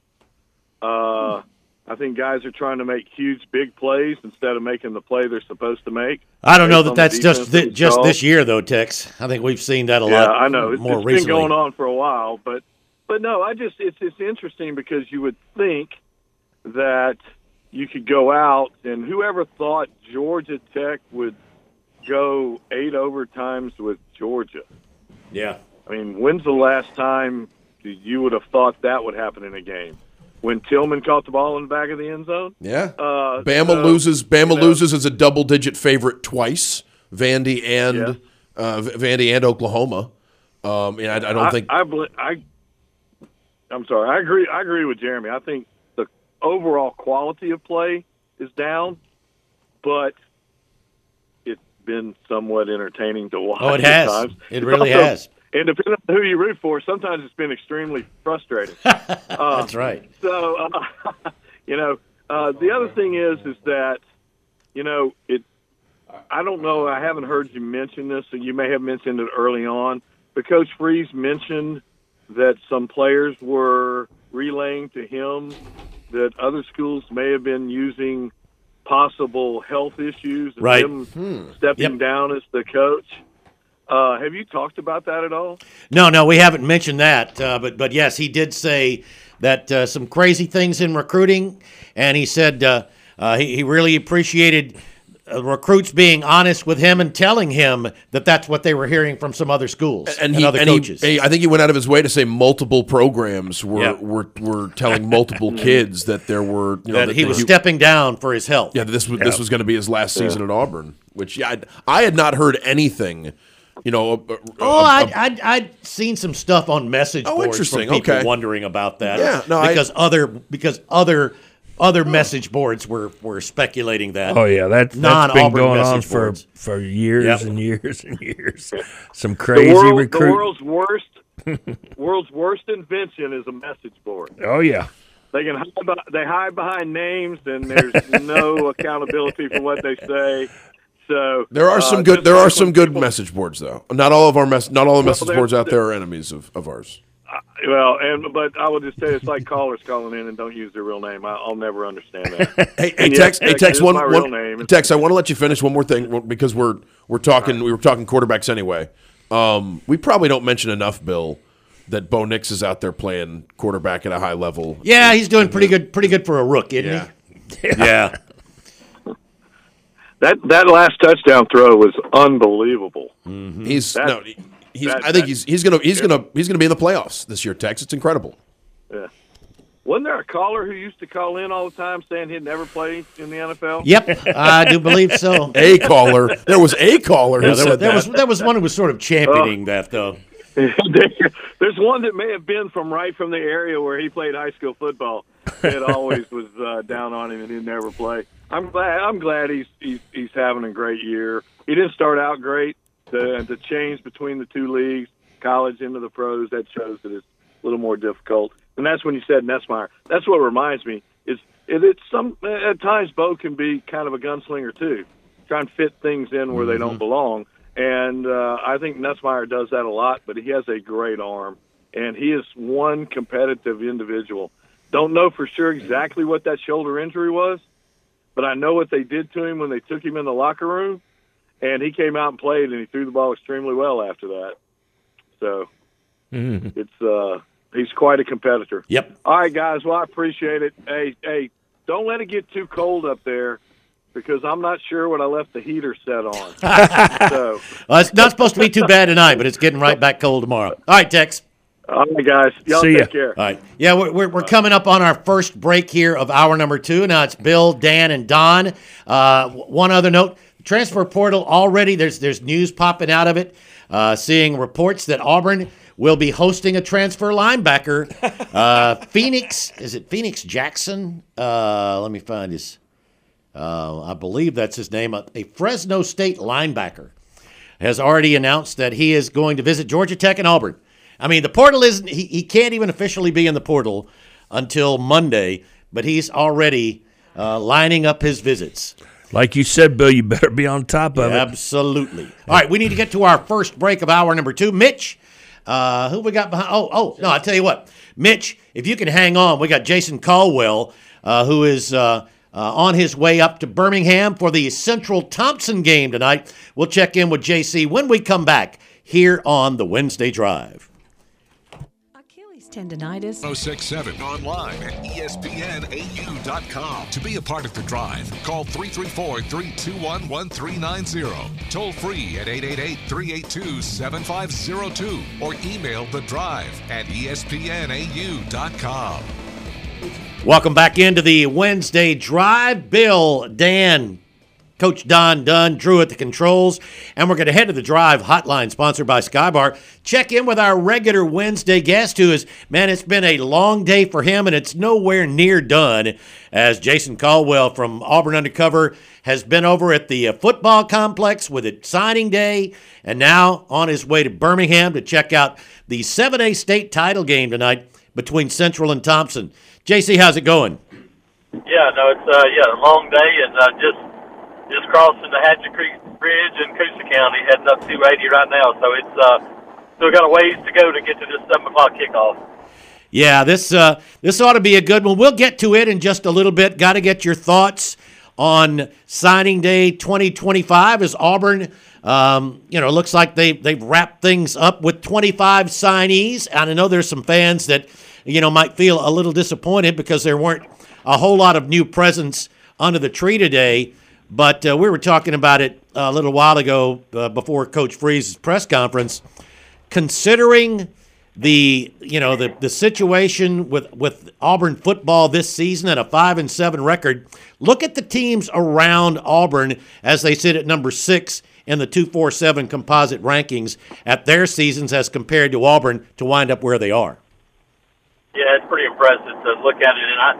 I think guys are trying to make huge, big plays instead of making the play they're supposed to make. I don't know that that's just this year, though, Tex. I think we've seen that a lot. Yeah, I know. It's recently. Been going on for a while, but no, it's interesting because you would think that you could go out, and whoever thought Georgia Tech would go 8 overtimes with Georgia? Yeah. I mean, when's the last time you would have thought that would happen in a game? When Tillman caught the ball in the back of the end zone? Yeah. Bama loses as a double-digit favorite twice, Vandy and Oklahoma. And I don't think I'm sorry. I agree with Jeremy. I think the overall quality of play is down, but it's been somewhat entertaining to watch. Oh, it has. Times. It really has. And depending on who you root for, sometimes it's been extremely frustrating. That's right. So, the other thing is that, I don't know, I haven't heard you mention this, so you may have mentioned it early on, but Coach Freeze mentioned that some players were relaying to him that other schools may have been using possible health issues and him stepping down as the coach. Have you talked about that at all? No, we haven't mentioned that. But yes, he did say that some crazy things in recruiting, and he said he really appreciated recruits being honest with him and telling him that that's what they were hearing from some other schools and other coaches. I think he went out of his way to say multiple programs were telling multiple kids that there were that he was stepping down for his health. Yeah, this was going to be his last season at Auburn, which I had not heard anything. I'd seen some stuff on message boards from people wondering about that. Yeah, no, because other other message boards were speculating that. Oh yeah, that's been going on for years and years and years. Some crazy recruit. The world's worst invention is a message board. Oh yeah. They hide behind names, and there's no accountability for what they say. So there are some good message boards though. Not all the message boards out there are enemies of ours. But I will just say it's like callers calling in and don't use their real name. I'll never understand that. Hey, Tex, Tex, I want to let you finish one more thing because we were talking quarterbacks anyway. We probably don't mention enough, Bill, that Bo Nix is out there playing quarterback at a high level. Yeah, he's doing pretty good for a rook, isn't he? Yeah. That last touchdown throw was unbelievable. Mm-hmm. I think he's gonna be in the playoffs this year, Tex. It's incredible. Yeah. Wasn't there a caller who used to call in all the time saying he'd never play in the NFL? Yep, I do believe so. A caller. There was a caller who said that. There was one who was sort of championing that, though. There's one that may have been from the area where he played high school football. It always was down on him and he'd never play. I'm glad he's having a great year. He didn't start out great. The change between the two leagues, college into the pros, that shows that it's a little more difficult. And that's when you said Nussmeier. That's what reminds me is at times Bo can be kind of a gunslinger too, try and fit things in where they don't belong. And I think Nussmeier does that a lot, but he has a great arm, and he is one competitive individual. Don't know for sure exactly what that shoulder injury was, but I know what they did to him when they took him in the locker room, and he came out and played, and he threw the ball extremely well after that. So he's quite a competitor. Yep. All right, guys. Well, I appreciate it. Hey, don't let it get too cold up there, because I'm not sure what I left the heater set on. Well, it's not supposed to be too bad tonight, but it's getting right back cold tomorrow. All right, Tex. All right, guys. Y'all take care. All right. Yeah, we're coming up on our first break here of hour number 2. Now it's Bill, Dan, and Don. One other note. Transfer portal already, there's news popping out of it, seeing reports that Auburn will be hosting a transfer linebacker. Phoenix Jackson? Let me find his... I believe that's his name. A Fresno State linebacker has already announced that he is going to visit Georgia Tech and Auburn. I mean, the portal isn't. He can't even officially be in the portal until Monday, but he's already lining up his visits. Like you said, Bill, you better be on top of it. Absolutely. All right, we need to get to our first break of hour number 2. Mitch, who we got behind? No, I'll tell you what. Mitch, if you can hang on, we got Jason Caldwell, who is on his way up to Birmingham for the Central Thompson game tonight. We'll check in with JC when we come back here on the Wednesday Drive. Tendinitis. 1067 online at ESPNAU.com. To be a part of the drive, call 334-321-1390. Toll free at 888-382-7502 or email the drive at ESPNAU.com. Welcome back into the Wednesday Drive. Bill, Dan, Coach Don Dunn, Drew at the controls, and we're going to head to the Drive hotline sponsored by Skybar. Check in with our regular Wednesday guest who is, man, it's been a long day for him, and it's nowhere near done, as Jason Caldwell from Auburn Undercover has been over at the football complex with it signing day, and now on his way to Birmingham to check out the 7A state title game tonight between Central and Thompson. JC, how's it going? Yeah, no, it's a long day, and just crossing the Hatchet Creek Bridge in Coosa County, heading up 280 right now. So it's still got a ways to go to get to this 7 o'clock kickoff. Yeah, this ought to be a good one. We'll get to it in just a little bit. Got to get your thoughts on signing day 2025 as Auburn, looks like they've wrapped things up with 25 signees. And I know there's some fans that, might feel a little disappointed because there weren't a whole lot of new presents under the tree today. But we were talking about it a little while ago before Coach Freeze's press conference. Considering the situation with Auburn football this season at a 5-7 record, look at the teams around Auburn as they sit at number 6 in the 247 composite rankings at their seasons as compared to Auburn to wind up where they are. Yeah, it's pretty impressive to look at it, and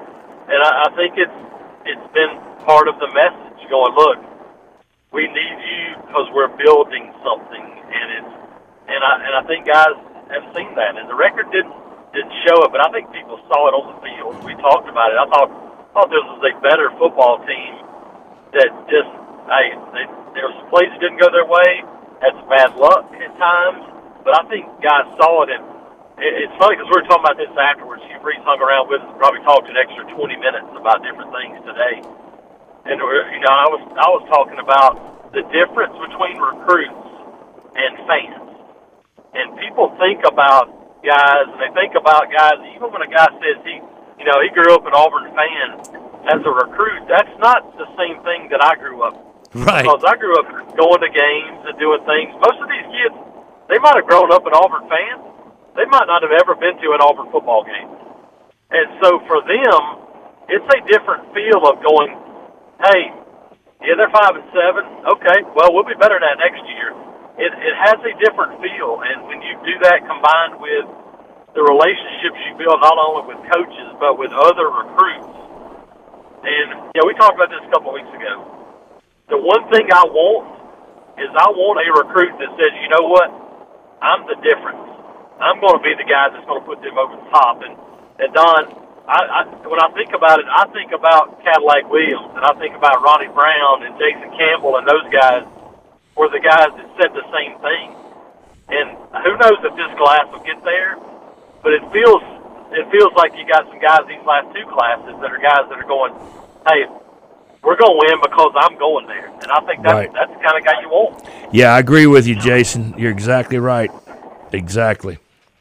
And I think it's been part of the message going, look, we need you because we're building something, and I think guys have seen that. And the record didn't show it, but I think people saw it on the field. We talked about it. I thought this was a better football team that just there was some plays that didn't go their way, had some bad luck at times, but I think guys saw it. And it's funny because we were talking about this afterwards. Hugh Freeze hung around with us and probably talked an extra 20 minutes about different things today. And I was talking about the difference between recruits and fans. And people think about guys, and they think about guys. Even when a guy says he grew up an Auburn fan as a recruit, that's not the same thing that I grew up. Right. Because I grew up going to games and doing things. Most of these kids, they might have grown up an Auburn fan. They might not have ever been to an Auburn football game. And so for them, it's a different feel of going, hey, yeah, they're 5-7. Okay, well, we'll be better than that next year. It has a different feel, and when you do that combined with the relationships you build not only with coaches but with other recruits, and we talked about this a couple of weeks ago. The one thing I want is I want a recruit that says, you know what, I'm the difference. I'm going to be the guy that's going to put them over the top. And Don, when I think about it, I think about Cadillac Williams, and I think about Ronnie Brown and Jason Campbell, and those guys were the guys that said the same thing. And who knows if this class will get there, but it feels like you got some guys these last two classes that are guys that are going, hey, we're going to win because I'm going there. And I think that's the kind of guy you want. Yeah, I agree with you, Jason. You're exactly right. Exactly.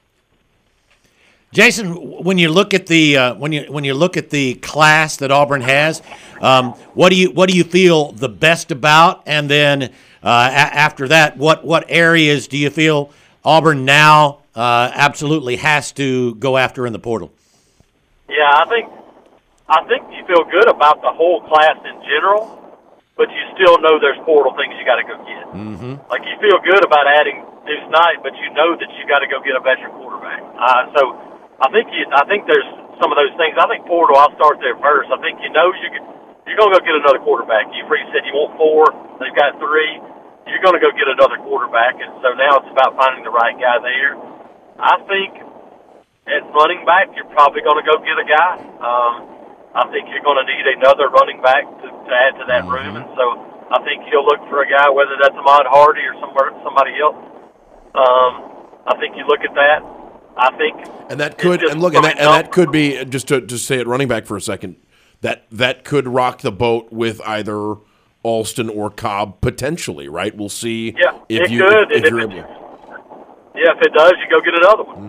Jason, when you look at the when you look at the class that Auburn has, what do you feel the best about? And then after that, what areas do you feel Auburn now absolutely has to go after in the portal? Yeah, I think you feel good about the whole class in general, but you still know there's portal things you got to go get. Mm-hmm. Like you feel good about adding Deuce Knight, but you know that you got to go get a veteran quarterback. So I think there's some of those things. I think portal, I'll start there first. I think you're going to go get another quarterback. You said you want 4. They've got 3. You're going to go get another quarterback, and so now it's about finding the right guy there. I think at running back, you're probably going to go get a guy. I think you're going to need another running back to add to that room, and so I think he'll look for a guy, whether that's Ahmad Hardy or somebody else. I think you look at that. I think, and that could be just to say at running back for a second. That could rock the boat with either Alston or Cobb potentially, right? We'll see. Yeah, if it could. If it does, you go get another one.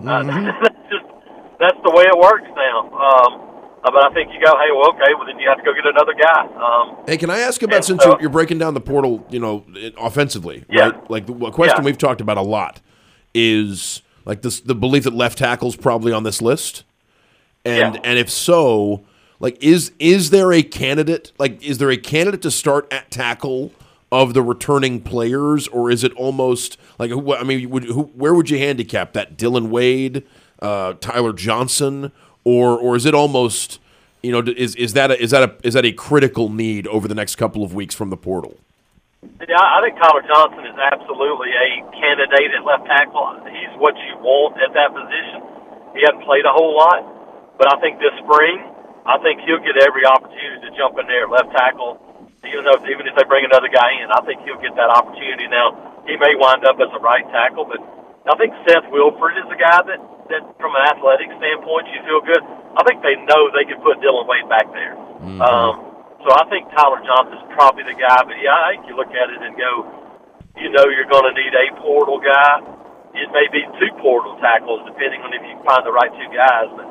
That's the way it works now. But I think you go, hey, well, okay, well then you have to go get another guy. Hey, can I ask about, since you're breaking down the portal, offensively, right? Like a question we've talked about a lot is like the belief that left tackle's probably on this list, and if so, like is there a candidate? Like, is there a candidate to start at tackle of the returning players, or is it almost like where would you handicap that? Dylan Wade, Tyler Johnson, or is it almost is that a critical need over the next couple of weeks from the portal? Yeah, I think Tyler Johnson is absolutely a candidate at left tackle. He's what you want at that position. He hasn't played a whole lot, but I think this spring, I think he'll get every opportunity to jump in there at left tackle. Even if they bring another guy in, I think he'll get that opportunity. Now, he may wind up as a right tackle, but I think Seth Wilford is a guy that from an athletic standpoint, you feel good. I think they know they can put Dylan Wade back there. So I think Tyler Johnson's probably the guy. But, yeah, I think you look at it and go, you're going to need a portal guy. It may be 2 portal tackles, depending on if you find the right 2 guys. But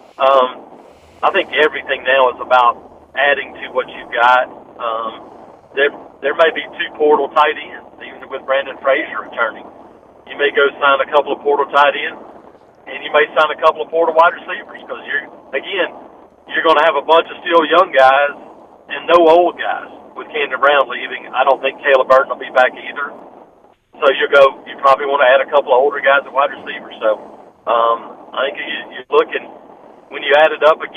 I think everything now is about adding to what you've got. There may be 2 portal tight ends, even with Brandon Frazier returning. You may go sign a couple of portal tight ends, and you may sign a couple of portal wide receivers because you're going to have a bunch of still young guys and no old guys with Camden Brown leaving. I don't think Caleb Burton will be back either. So you probably want to add a couple of older guys at wide receivers. So I think you're looking, when you add it up again,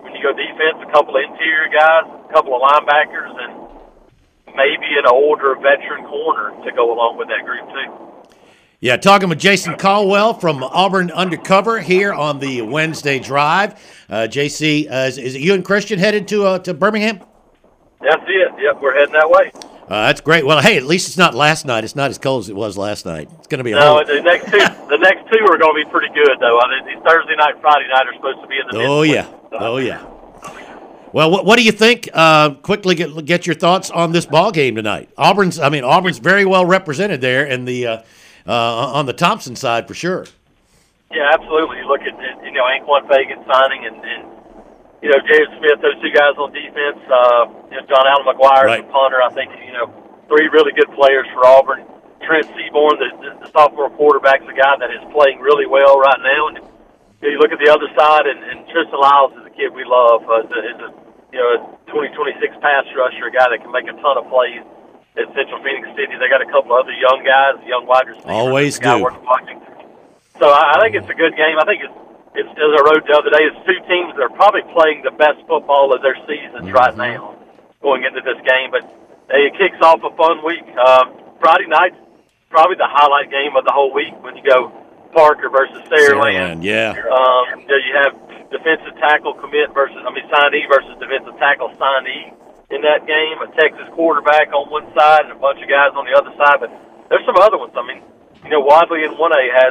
when you go defense, a couple of interior guys, a couple of linebackers, and maybe an older veteran corner to go along with that group too. Yeah, talking with Jason Caldwell from Auburn Undercover here on the Wednesday Drive. JC, is it you and Christian headed to Birmingham? That's it. Yep, we're heading that way. That's great. Well, hey, at least it's not last night. It's not as cold as it was last night. It's going to be a the next two are going to be pretty good though. These Thursday night, Friday night are supposed to be in the Oh yeah. Well, what do you think? Quickly get your thoughts on this ball game tonight. Auburn's very well represented there in the on the Thompson side for sure. Yeah, absolutely. You look at Anquan Fagan signing and Jared Smith, those two guys on defense. John Allen McGuire, the punter. I think three really good players for Auburn. Trent Seaborn, the sophomore quarterback, is a guy that is playing really well right now. And you look at the other side, and Tristan Lyles is a kid we love. Is a 2026 pass rusher, a guy that can make a ton of plays. At Central Phoenix City, they got a couple other young guys, young wide receivers. Always do. Worth watching. So I think it's a good game. I think it's as I wrote the other day, it's two teams that are probably playing the best football of their seasons right now, going into this game. But it kicks off a fun week. Friday night's probably the highlight game of the whole week when you go Parker versus Saraland. Yeah. You have defensive tackle signee versus defensive tackle signee in that game, a Texas quarterback on one side and a bunch of guys on the other side. But there's some other ones. Wadley in 1A has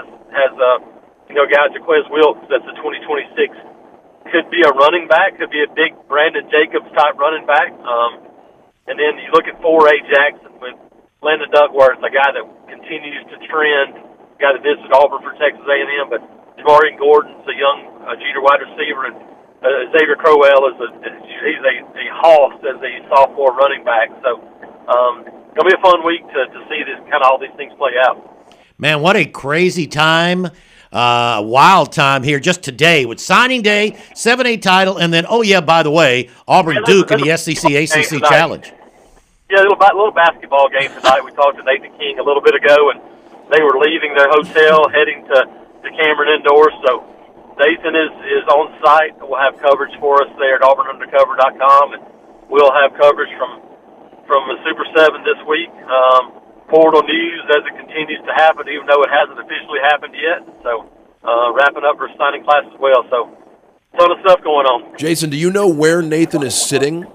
guy Jaquez Wilkes that's a 2026. Could be a running back, could be a big Brandon Jacobs type running back. And then you look at 4A Jackson with Landon Duckworth, a guy that continues to trend, a guy that visited Auburn for Texas A&M. But Jamarian Gordon's a young junior wide receiver, and Xavier Crowell he's a hoss as a sophomore running back. So it'll be a fun week to see this kind of all these things play out. Man, what a crazy time, wild time here just today with signing day, 7A title, and then by the way, Auburn Duke in the SEC ACC Challenge. Yeah, a little basketball game tonight. We talked to Nathan King a little bit ago, and they were leaving their hotel heading to Cameron Indoors. So Nathan is on site. We'll have coverage for us there at auburnundercover.com, and we'll have coverage from the Super 7 this week. Portal news as it continues to happen, even though it hasn't officially happened yet. So wrapping up for signing class as well. So a ton of stuff going on. Jason, do you know where Nathan is sitting?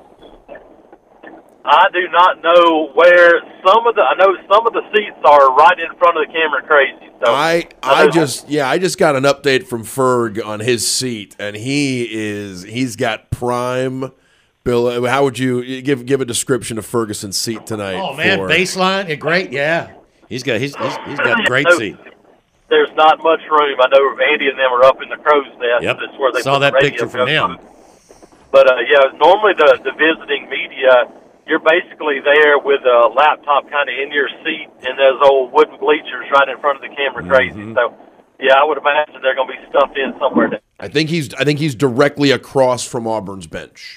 I do not know where I know some of the seats are right in front of the Cameron Crazy. So I just got an update from Ferg on his seat, and he's got prime. Bill, how would you give a description of Ferguson's seat tonight? Oh man, baseline, great, yeah. He's got a great seat. There's not much room. I know Andy and them are up in the crow's nest. Yep. That's where they saw that picture from him. But normally the visiting media, you're basically there with a laptop kind of in your seat in those old wooden bleachers right in front of the Cameron Crazy. So, I would imagine they're going to be stuffed in somewhere there. I think he's directly across from Auburn's bench.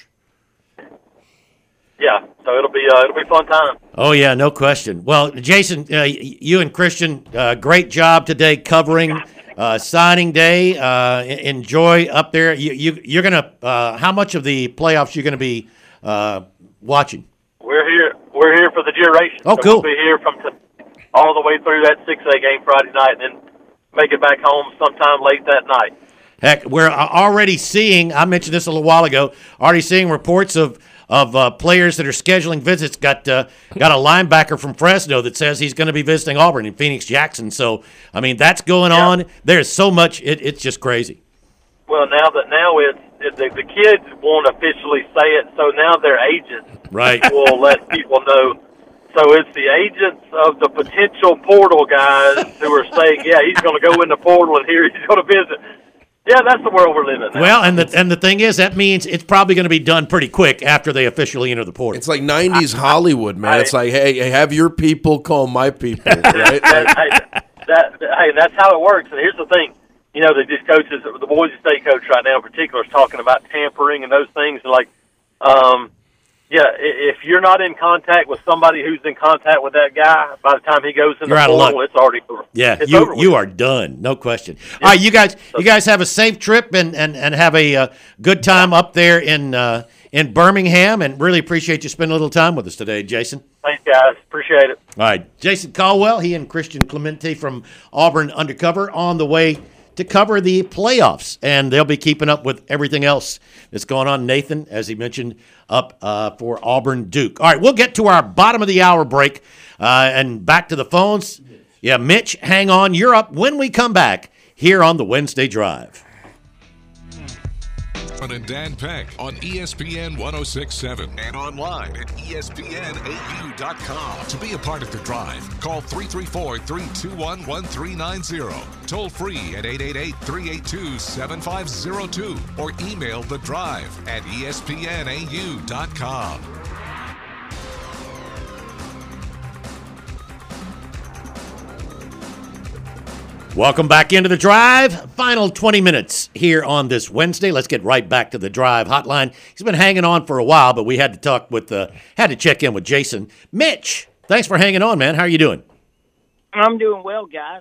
Yeah, so it'll be a fun time. Oh yeah, no question. Well, Jason, you and Christian, great job today covering signing day. Enjoy up there. You're gonna. How much of the playoffs you're gonna be watching? We're here for the duration. Oh, so cool. We'll be here from all the way through that 6A game Friday night, and then make it back home sometime late that night. Heck, we're already seeing. I mentioned this a little while ago. Already seeing reports of players that are scheduling visits. Got a linebacker from Fresno that says he's going to be visiting Auburn in Phoenix Jackson. So, I mean, that's going on. There's so much. It's just crazy. Well, now the kids won't officially say it, so now their agents will let people know. So it's the agents of the potential portal guys who are saying, he's going to go in the portal and here he's going to visit. Yeah, that's the world we're living in. Well, and the thing is, that means it's probably going to be done pretty quick after they officially enter the portal. It's like 90s Hollywood, man. It's like, hey, have your people call my people, right? That's how it works. And here's the thing. These coaches, the Boise State coach right now in particular is talking about tampering and those things. And if you're not in contact with somebody who's in contact with that guy, by the time he goes in the portal, it's already over. Yeah, it's you are done, no question. Yeah. All right, you guys have a safe trip and have a good time up there in Birmingham, and really appreciate you spending a little time with us today, Jason. Thanks, guys. Appreciate it. All right, Jason Caldwell, he and Christian Clemente from Auburn Undercover on the way to cover the playoffs, and they'll be keeping up with everything else that's going on. Nathan, as he mentioned, up for Auburn Duke. All right, we'll get to our bottom of the hour break and back to the phones. Yeah, Mitch, hang on. You're up when we come back here on the Wednesday Drive. And Dan Peck on ESPN 106.7 and online at ESPNAU.com. To be a part of the drive, call 334-321-1390. Toll free at 888-382-7502 or email the drive at ESPNAU.com. Welcome back into the drive. Final 20 minutes here on this Wednesday. Let's get right back to the drive hotline. He's been hanging on for a while, but we had to talk with, had to check in with Jason. Mitch, thanks for hanging on, man. How are you doing? I'm doing well, guys.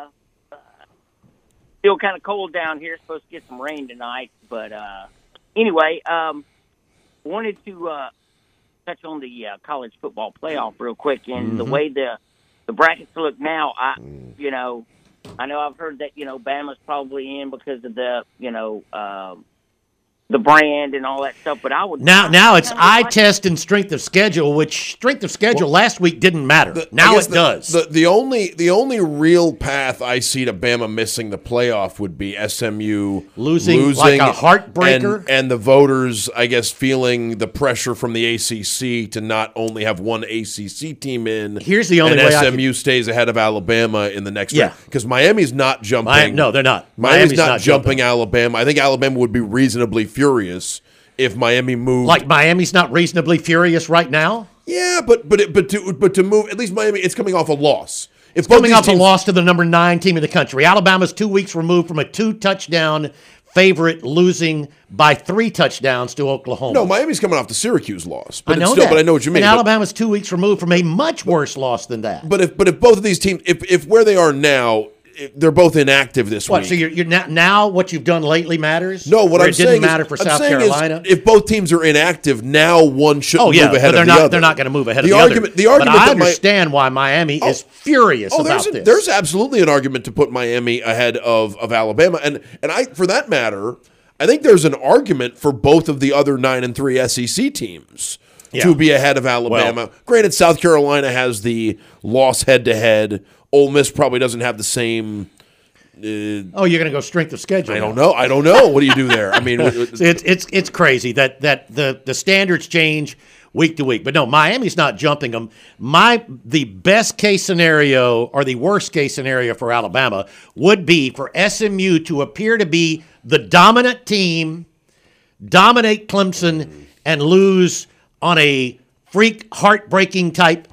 Still kind of cold down here. Supposed to get some rain tonight, but anyway, wanted to touch on the college football playoff real quick and the way the brackets look now. I know I've heard that, Bama's probably in because of the brand and all that stuff, but I would... Now it's eye test and strength of schedule, which strength of schedule last week didn't matter. Now it does. The only real path I see to Bama missing the playoff would be SMU losing like a heartbreaker. And the voters, I guess, feeling the pressure from the ACC to not only have one ACC team in. Here's the only way SMU stays ahead of Alabama in the next round. Because Miami's not jumping. No, they're not. Miami's not jumping Alabama. I think Alabama would be reasonably furious if Miami moved. Like Miami's not reasonably furious right now? Yeah, but to move, at least Miami, it's coming off a loss. It's coming off a loss to the number 9 team in the country. Alabama's 2 weeks removed from a 2-touchdown favorite losing by 3 touchdowns to Oklahoma. No, Miami's coming off the Syracuse loss. But I know that. But I know what you mean. And Alabama's 2 weeks removed from a much worse loss than that. But if both of these teams, if where they are now, they're both inactive this week. So you're now what you've done lately matters? No, what I'm saying didn't matter for South Carolina. Is if both teams are inactive, now one shouldn't move ahead of the other. They're not going to move ahead of the other. But I understand why Miami is furious about this. There's absolutely an argument to put Miami ahead of Alabama, and I, for that matter, I think there's an argument for both of the other 9-3 SEC teams to be ahead of Alabama. Granted, South Carolina has the loss head-to-head. Ole Miss probably doesn't have the same. You're going to go strength of schedule. I don't know. What do you do there? I mean, it's crazy that the standards change week to week. But no, Miami's not jumping them. The best case scenario or the worst case scenario for Alabama would be for SMU to appear to be the dominant team, dominate Clemson, and lose on a freak, heartbreaking type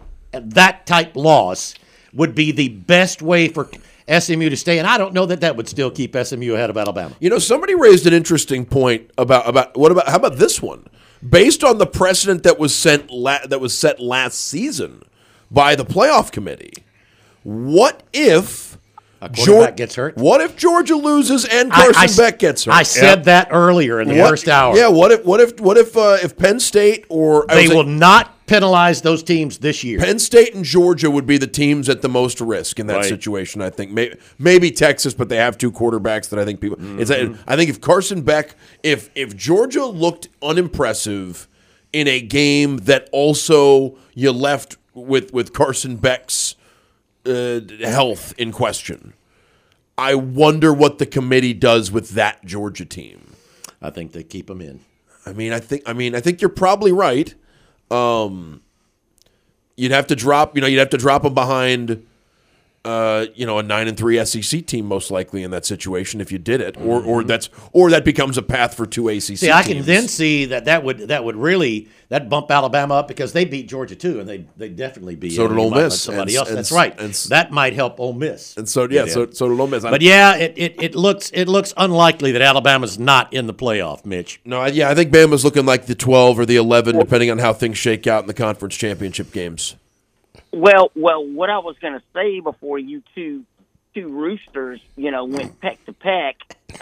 loss. Would be the best way for SMU to stay, and I don't know that would still keep SMU ahead of Alabama. Somebody raised an interesting point about how about this one? Based on the precedent that was set last season by the playoff committee, what if quarterback gets hurt? What if Georgia loses and Carson Beck gets hurt? I said that earlier in the first hour. Yeah. What if Penn State or they will not penalize those teams this year? Penn State and Georgia would be the teams at the most risk in that situation. I think maybe Texas, but they have 2 quarterbacks that I think people. I think if Carson Beck, if Georgia looked unimpressive in a game that also you left with Carson Beck's health in question, I wonder what the committee does with that Georgia team. I think they keep them in. I think you're probably right. You'd have to drop them behind a 9-3 SEC team most likely in that situation if you did it, or that becomes a path for 2 ACC teams. I can then see that would really bump Alabama up because they beat Georgia too, and they definitely beat. So did Ole Miss. Somebody else. That's right. That might help Ole Miss. And so did Ole Miss. But it looks unlikely that Alabama's not in the playoff, Mitch. No, I think Bama's looking like the 12 or the 11, depending on how things shake out in the conference championship games. Well, what I was going to say before you two roosters, went peck to peck,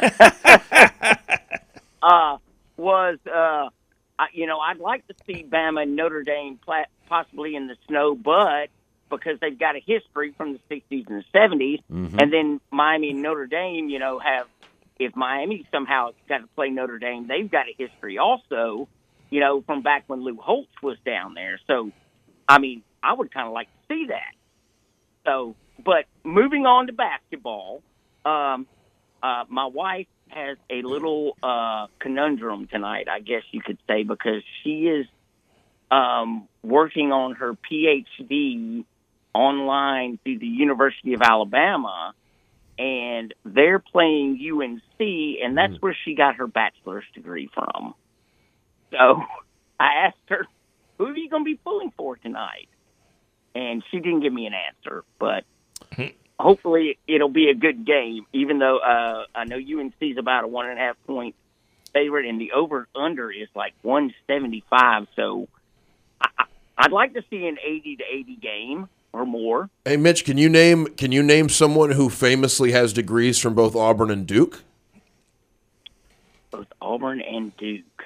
was I'd like to see Bama and Notre Dame possibly in the snow, but because they've got a history from the 60s and the 70s, and then Miami and Notre Dame, if Miami somehow got to play Notre Dame, they've got a history also, from back when Lou Holtz was down there. So, I would kind of like to see that. So, but moving on to basketball, my wife has a little conundrum tonight, I guess you could say, because she is working on her PhD online through the University of Alabama, and they're playing UNC, and that's where she got her bachelor's degree from. So I asked her, who are you going to be pulling for tonight? And she didn't give me an answer, but hopefully it'll be a good game, even though I know UNC's about a 1.5 point favorite, and the over-under is like 175. So I'd like to see an 80-80 game or more. Hey, Mitch, can you name someone who famously has degrees from both Auburn and Duke? Both Auburn and Duke.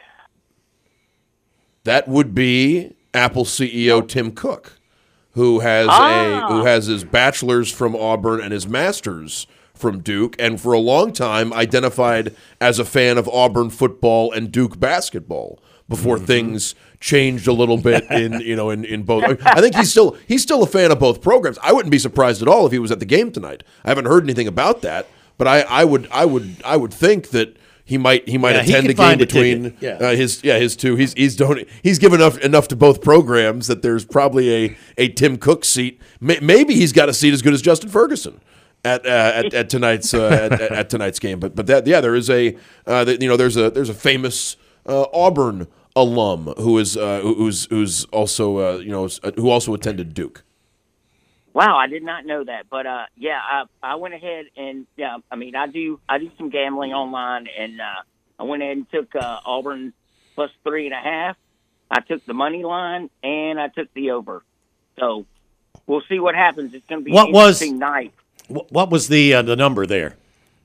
That would be Apple CEO Tim Cook, who has his bachelor's from Auburn and his master's from Duke, and for a long time identified as a fan of Auburn football and Duke basketball before things changed a little bit in both. I think he's still a fan of both programs. I wouldn't be surprised at all if he was at the game tonight. I haven't heard anything about that, but I would think that he might attend a game between his two. He's given enough to both programs that there's probably a Tim Cook seat. Maybe he's got a seat as good as Justin Ferguson at tonight's game. But there is there's a famous Auburn alum who's also who also attended Duke. Wow, I did not know that, but I went ahead and I do some gambling online, and I went ahead and took Auburn plus 3.5. I took the money line and I took the over. So we'll see what happens. It's going to be an interesting night. What was the number there?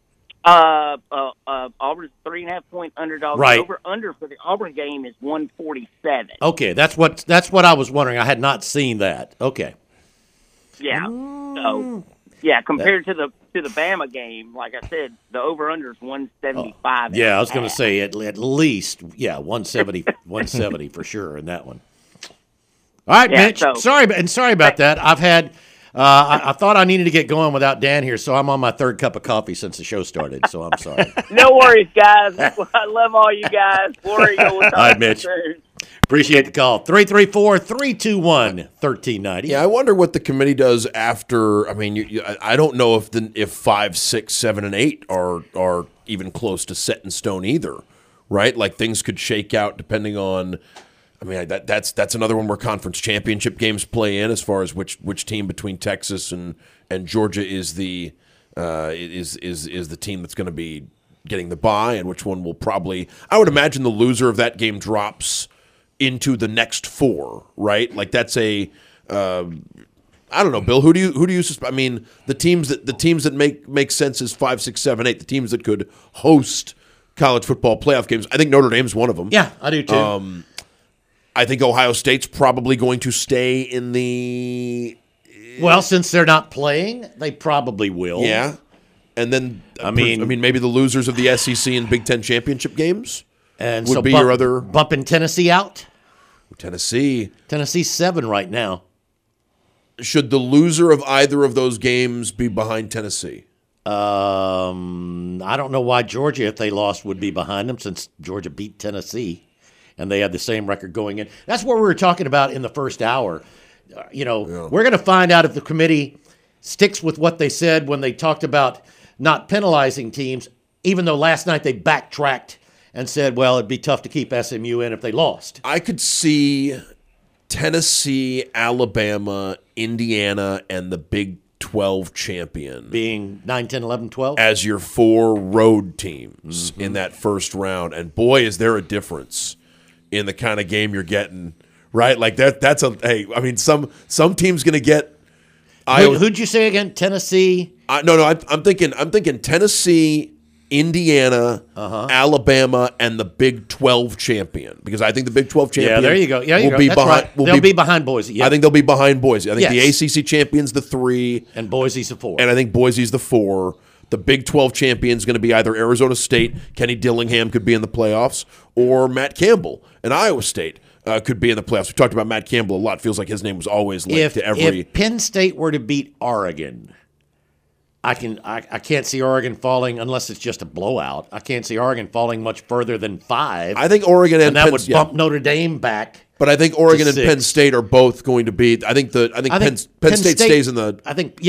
Auburn's 3.5 point underdog. Right. Over under for the Auburn game is 147. Okay, that's what I was wondering. I had not seen that. Okay. Yeah. So, compared to the Bama game, like I said, the over/under is 175. Yeah, I was going to say at least 170 for sure in that one. All right, Mitch. Sorry about that. I've had. I thought I needed to get going without Dan here, so I'm on my third cup of coffee since the show started. So I'm sorry. No worries, guys. I love all you guys. All right, Mitch. Appreciate the call. 334-321-1390. Yeah, I wonder what the committee does after. I mean, I don't know if 5, 6, 7, and 8 are even close to set in stone either, right? Like things could shake out depending on. I mean, that's another one where conference championship games play in as far as which team between Texas and Georgia is the is the team that's going to be getting the bye, and which one will probably. I would imagine the loser of that game drops into the next 4, right? Like that's a I don't know, Bill. Who do you suspect? I mean, the teams that make sense is 5, 6, 7, 8. The teams that could host college football playoff games. I think Notre Dame's one of them. Yeah, I do too. I think Ohio State's probably going to stay in the. Well, since they're not playing, they probably will. Yeah, and then I mean, maybe the losers of the SEC and Big Ten championship games. And would so be your other bumping Tennessee out. Tennessee's 7 right now. Should the loser of either of those games be behind Tennessee? I don't know why Georgia, if they lost, would be behind them, since Georgia beat Tennessee, and they had the same record going in. That's what we were talking about in the first hour. We're going to find out if the committee sticks with what they said when they talked about not penalizing teams, even though last night they backtracked and said, well, it'd be tough to keep SMU in if they lost. I could see Tennessee, Alabama, Indiana, and the Big 12 champion being 9, 10, 11, 12 as your 4 road teams in that first round. And boy, is there a difference in the kind of game you're getting, right? Like that's a hey, I mean some team's going to get Who'd you say again? Tennessee? No, I'm thinking Tennessee, Indiana, Alabama, and the Big 12 champion, because I think the Big 12 champion. Yeah, there you go. Yeah, will be That's behind. right. They'll be behind Boise. Yep. I think they'll be behind Boise. I think Yes. the ACC champion's the 3, and Boise's the 4, and I think Boise's the 4. The Big 12 champion's going to be either Arizona State, Kenny Dillingham could be in the playoffs, or Matt Campbell and Iowa State could be in the playoffs. We talked about Matt Campbell a lot. Feels like his name was always linked to every. If Penn State were to beat Oregon, I can't see Oregon falling unless it's just a blowout. I can't see Oregon falling much further than 5. I think Oregon and that Penn, would bump Notre Dame back. But I think Oregon and 6. Penn State are both going to be. I think Penn State stays in the. I think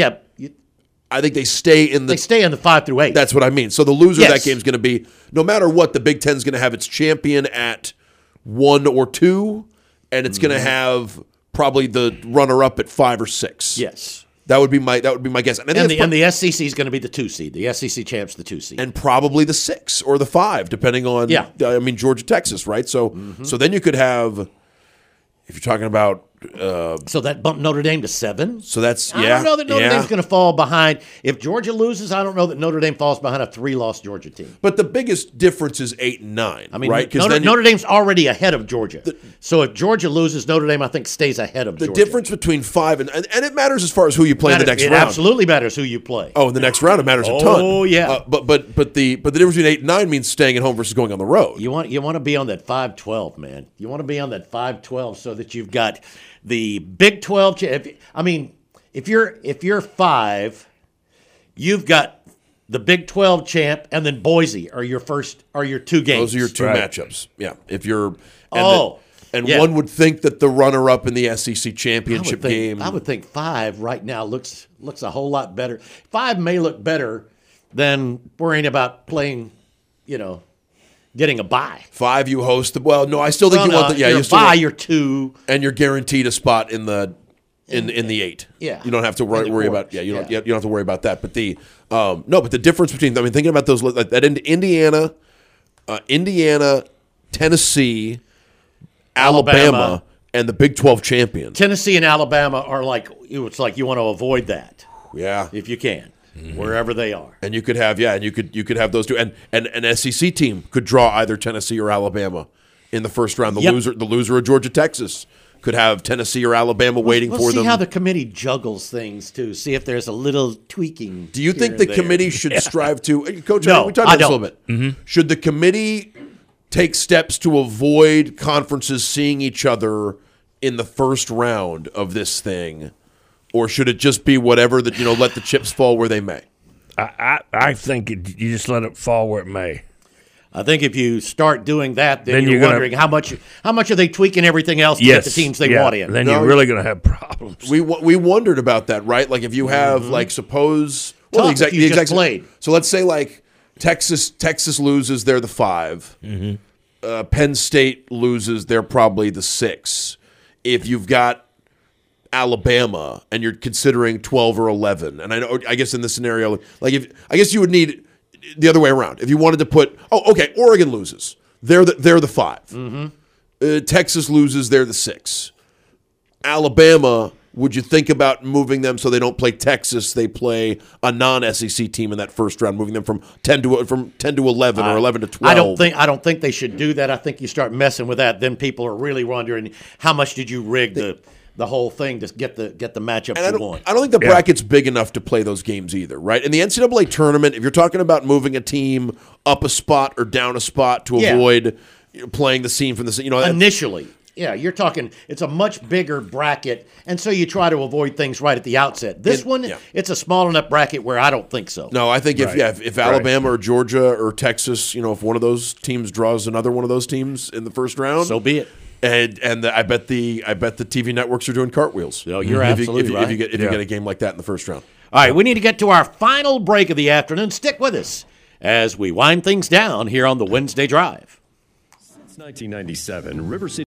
I think they stay in the. They stay in the 5 through 8. That's what I mean. So the loser of Yes. that game is going to be, no matter what, the Big Ten's going to have its champion at 1 or 2, and it's going to have probably the runner-up at 5 or 6. Yes. That would be my guess. And the SEC is going to be the 2 seed. The SEC champ's the 2 seed. And probably the 6 or the 5, depending on, Georgia, Texas, right? So so then you could have, if you're talking about. So that bumped Notre Dame to 7. So that's, I don't know that Notre Dame's going to fall behind. If Georgia loses, I don't know that Notre Dame falls behind a 3-loss Georgia team. But the biggest difference is 8 and 9, I mean, right? Notre Dame's already ahead of Georgia. So if Georgia loses, Notre Dame, I think, stays ahead of Georgia. The difference between 5 and it matters as far as who you play in the next round. It absolutely matters who you play. Oh, in the next round, it matters a ton. Oh, yeah. But the difference between 8 and 9 means staying at home versus going on the road. You want to be on that 5-12, man. You want to be on that 5-12 so that you've got the Big 12. If you're 5, you've got the Big 12 champ, and then Boise are your 2 games. Those are your 2 matchups. Yeah. If you're one would think that the runner-up in the SEC championship game. I would think 5 right now looks a whole lot better. 5 may look better than worrying about playing, getting a bye. 5, you host the. Well, no, I still think you want the. Yeah, you're bye. You're 2, and you're guaranteed a spot in the 8. Yeah, you don't have to worry about. Yeah, you don't have to worry about that. But but the difference between. I mean, thinking about those that Indiana, Tennessee, Alabama, and the Big 12 champion. Tennessee and Alabama are it's like you want to avoid that. Yeah, if you can. Wherever they are, and you could have you could have those 2, and an SEC team could draw either Tennessee or Alabama in the first round. The loser of Georgia Texas could have Tennessee or Alabama waiting for them. See how the committee juggles things too. See if there's a little tweaking. Do you think the committee should strive to, Coach? No, we talked about this a little bit. Mm-hmm. Should the committee take steps to avoid conferences seeing each other in the first round of this thing? Or should it just be whatever that let the chips fall where they may? I think you just let it fall where it may. I think if you start doing that, then you're wondering how much are they tweaking everything else to get the teams they want in. Then you're really going to have problems. We wondered about that, right? Like if you have suppose the exact played. So let's say Texas loses, they're the 5. Mm-hmm. Penn State loses, they're probably the 6. If you've got Alabama and you're considering 12 or 11, and I guess in this scenario, I guess you would need the other way around. If you wanted to put, Oregon loses, they're the 5. Mm-hmm. Texas loses, they're the 6. Alabama, would you think about moving them so they don't play Texas? They play a non-SEC team in that first round, moving them from 10 to 11 or 11 to 12. I don't think they should do that. I think you start messing with that, then people are really wondering how much did you rig the whole thing to get the matchup you want. I don't think the bracket's big enough to play those games either, right? In the NCAA tournament, if you're talking about moving a team up a spot or down a spot to avoid playing the scene from the initially. Yeah, you're talking, it's a much bigger bracket, and so you try to avoid things right at the outset. This one, it's a small enough bracket where I don't think so. No, I think if Alabama or Georgia or Texas, if one of those teams draws another one of those teams in the first round, so be it. And I bet the TV networks are doing cartwheels. No, you're absolutely right. If you get a game like that in the first round. All right, we need to get to our final break of the afternoon. Stick with us as we wind things down here on the Wednesday Drive. Since 1997, River City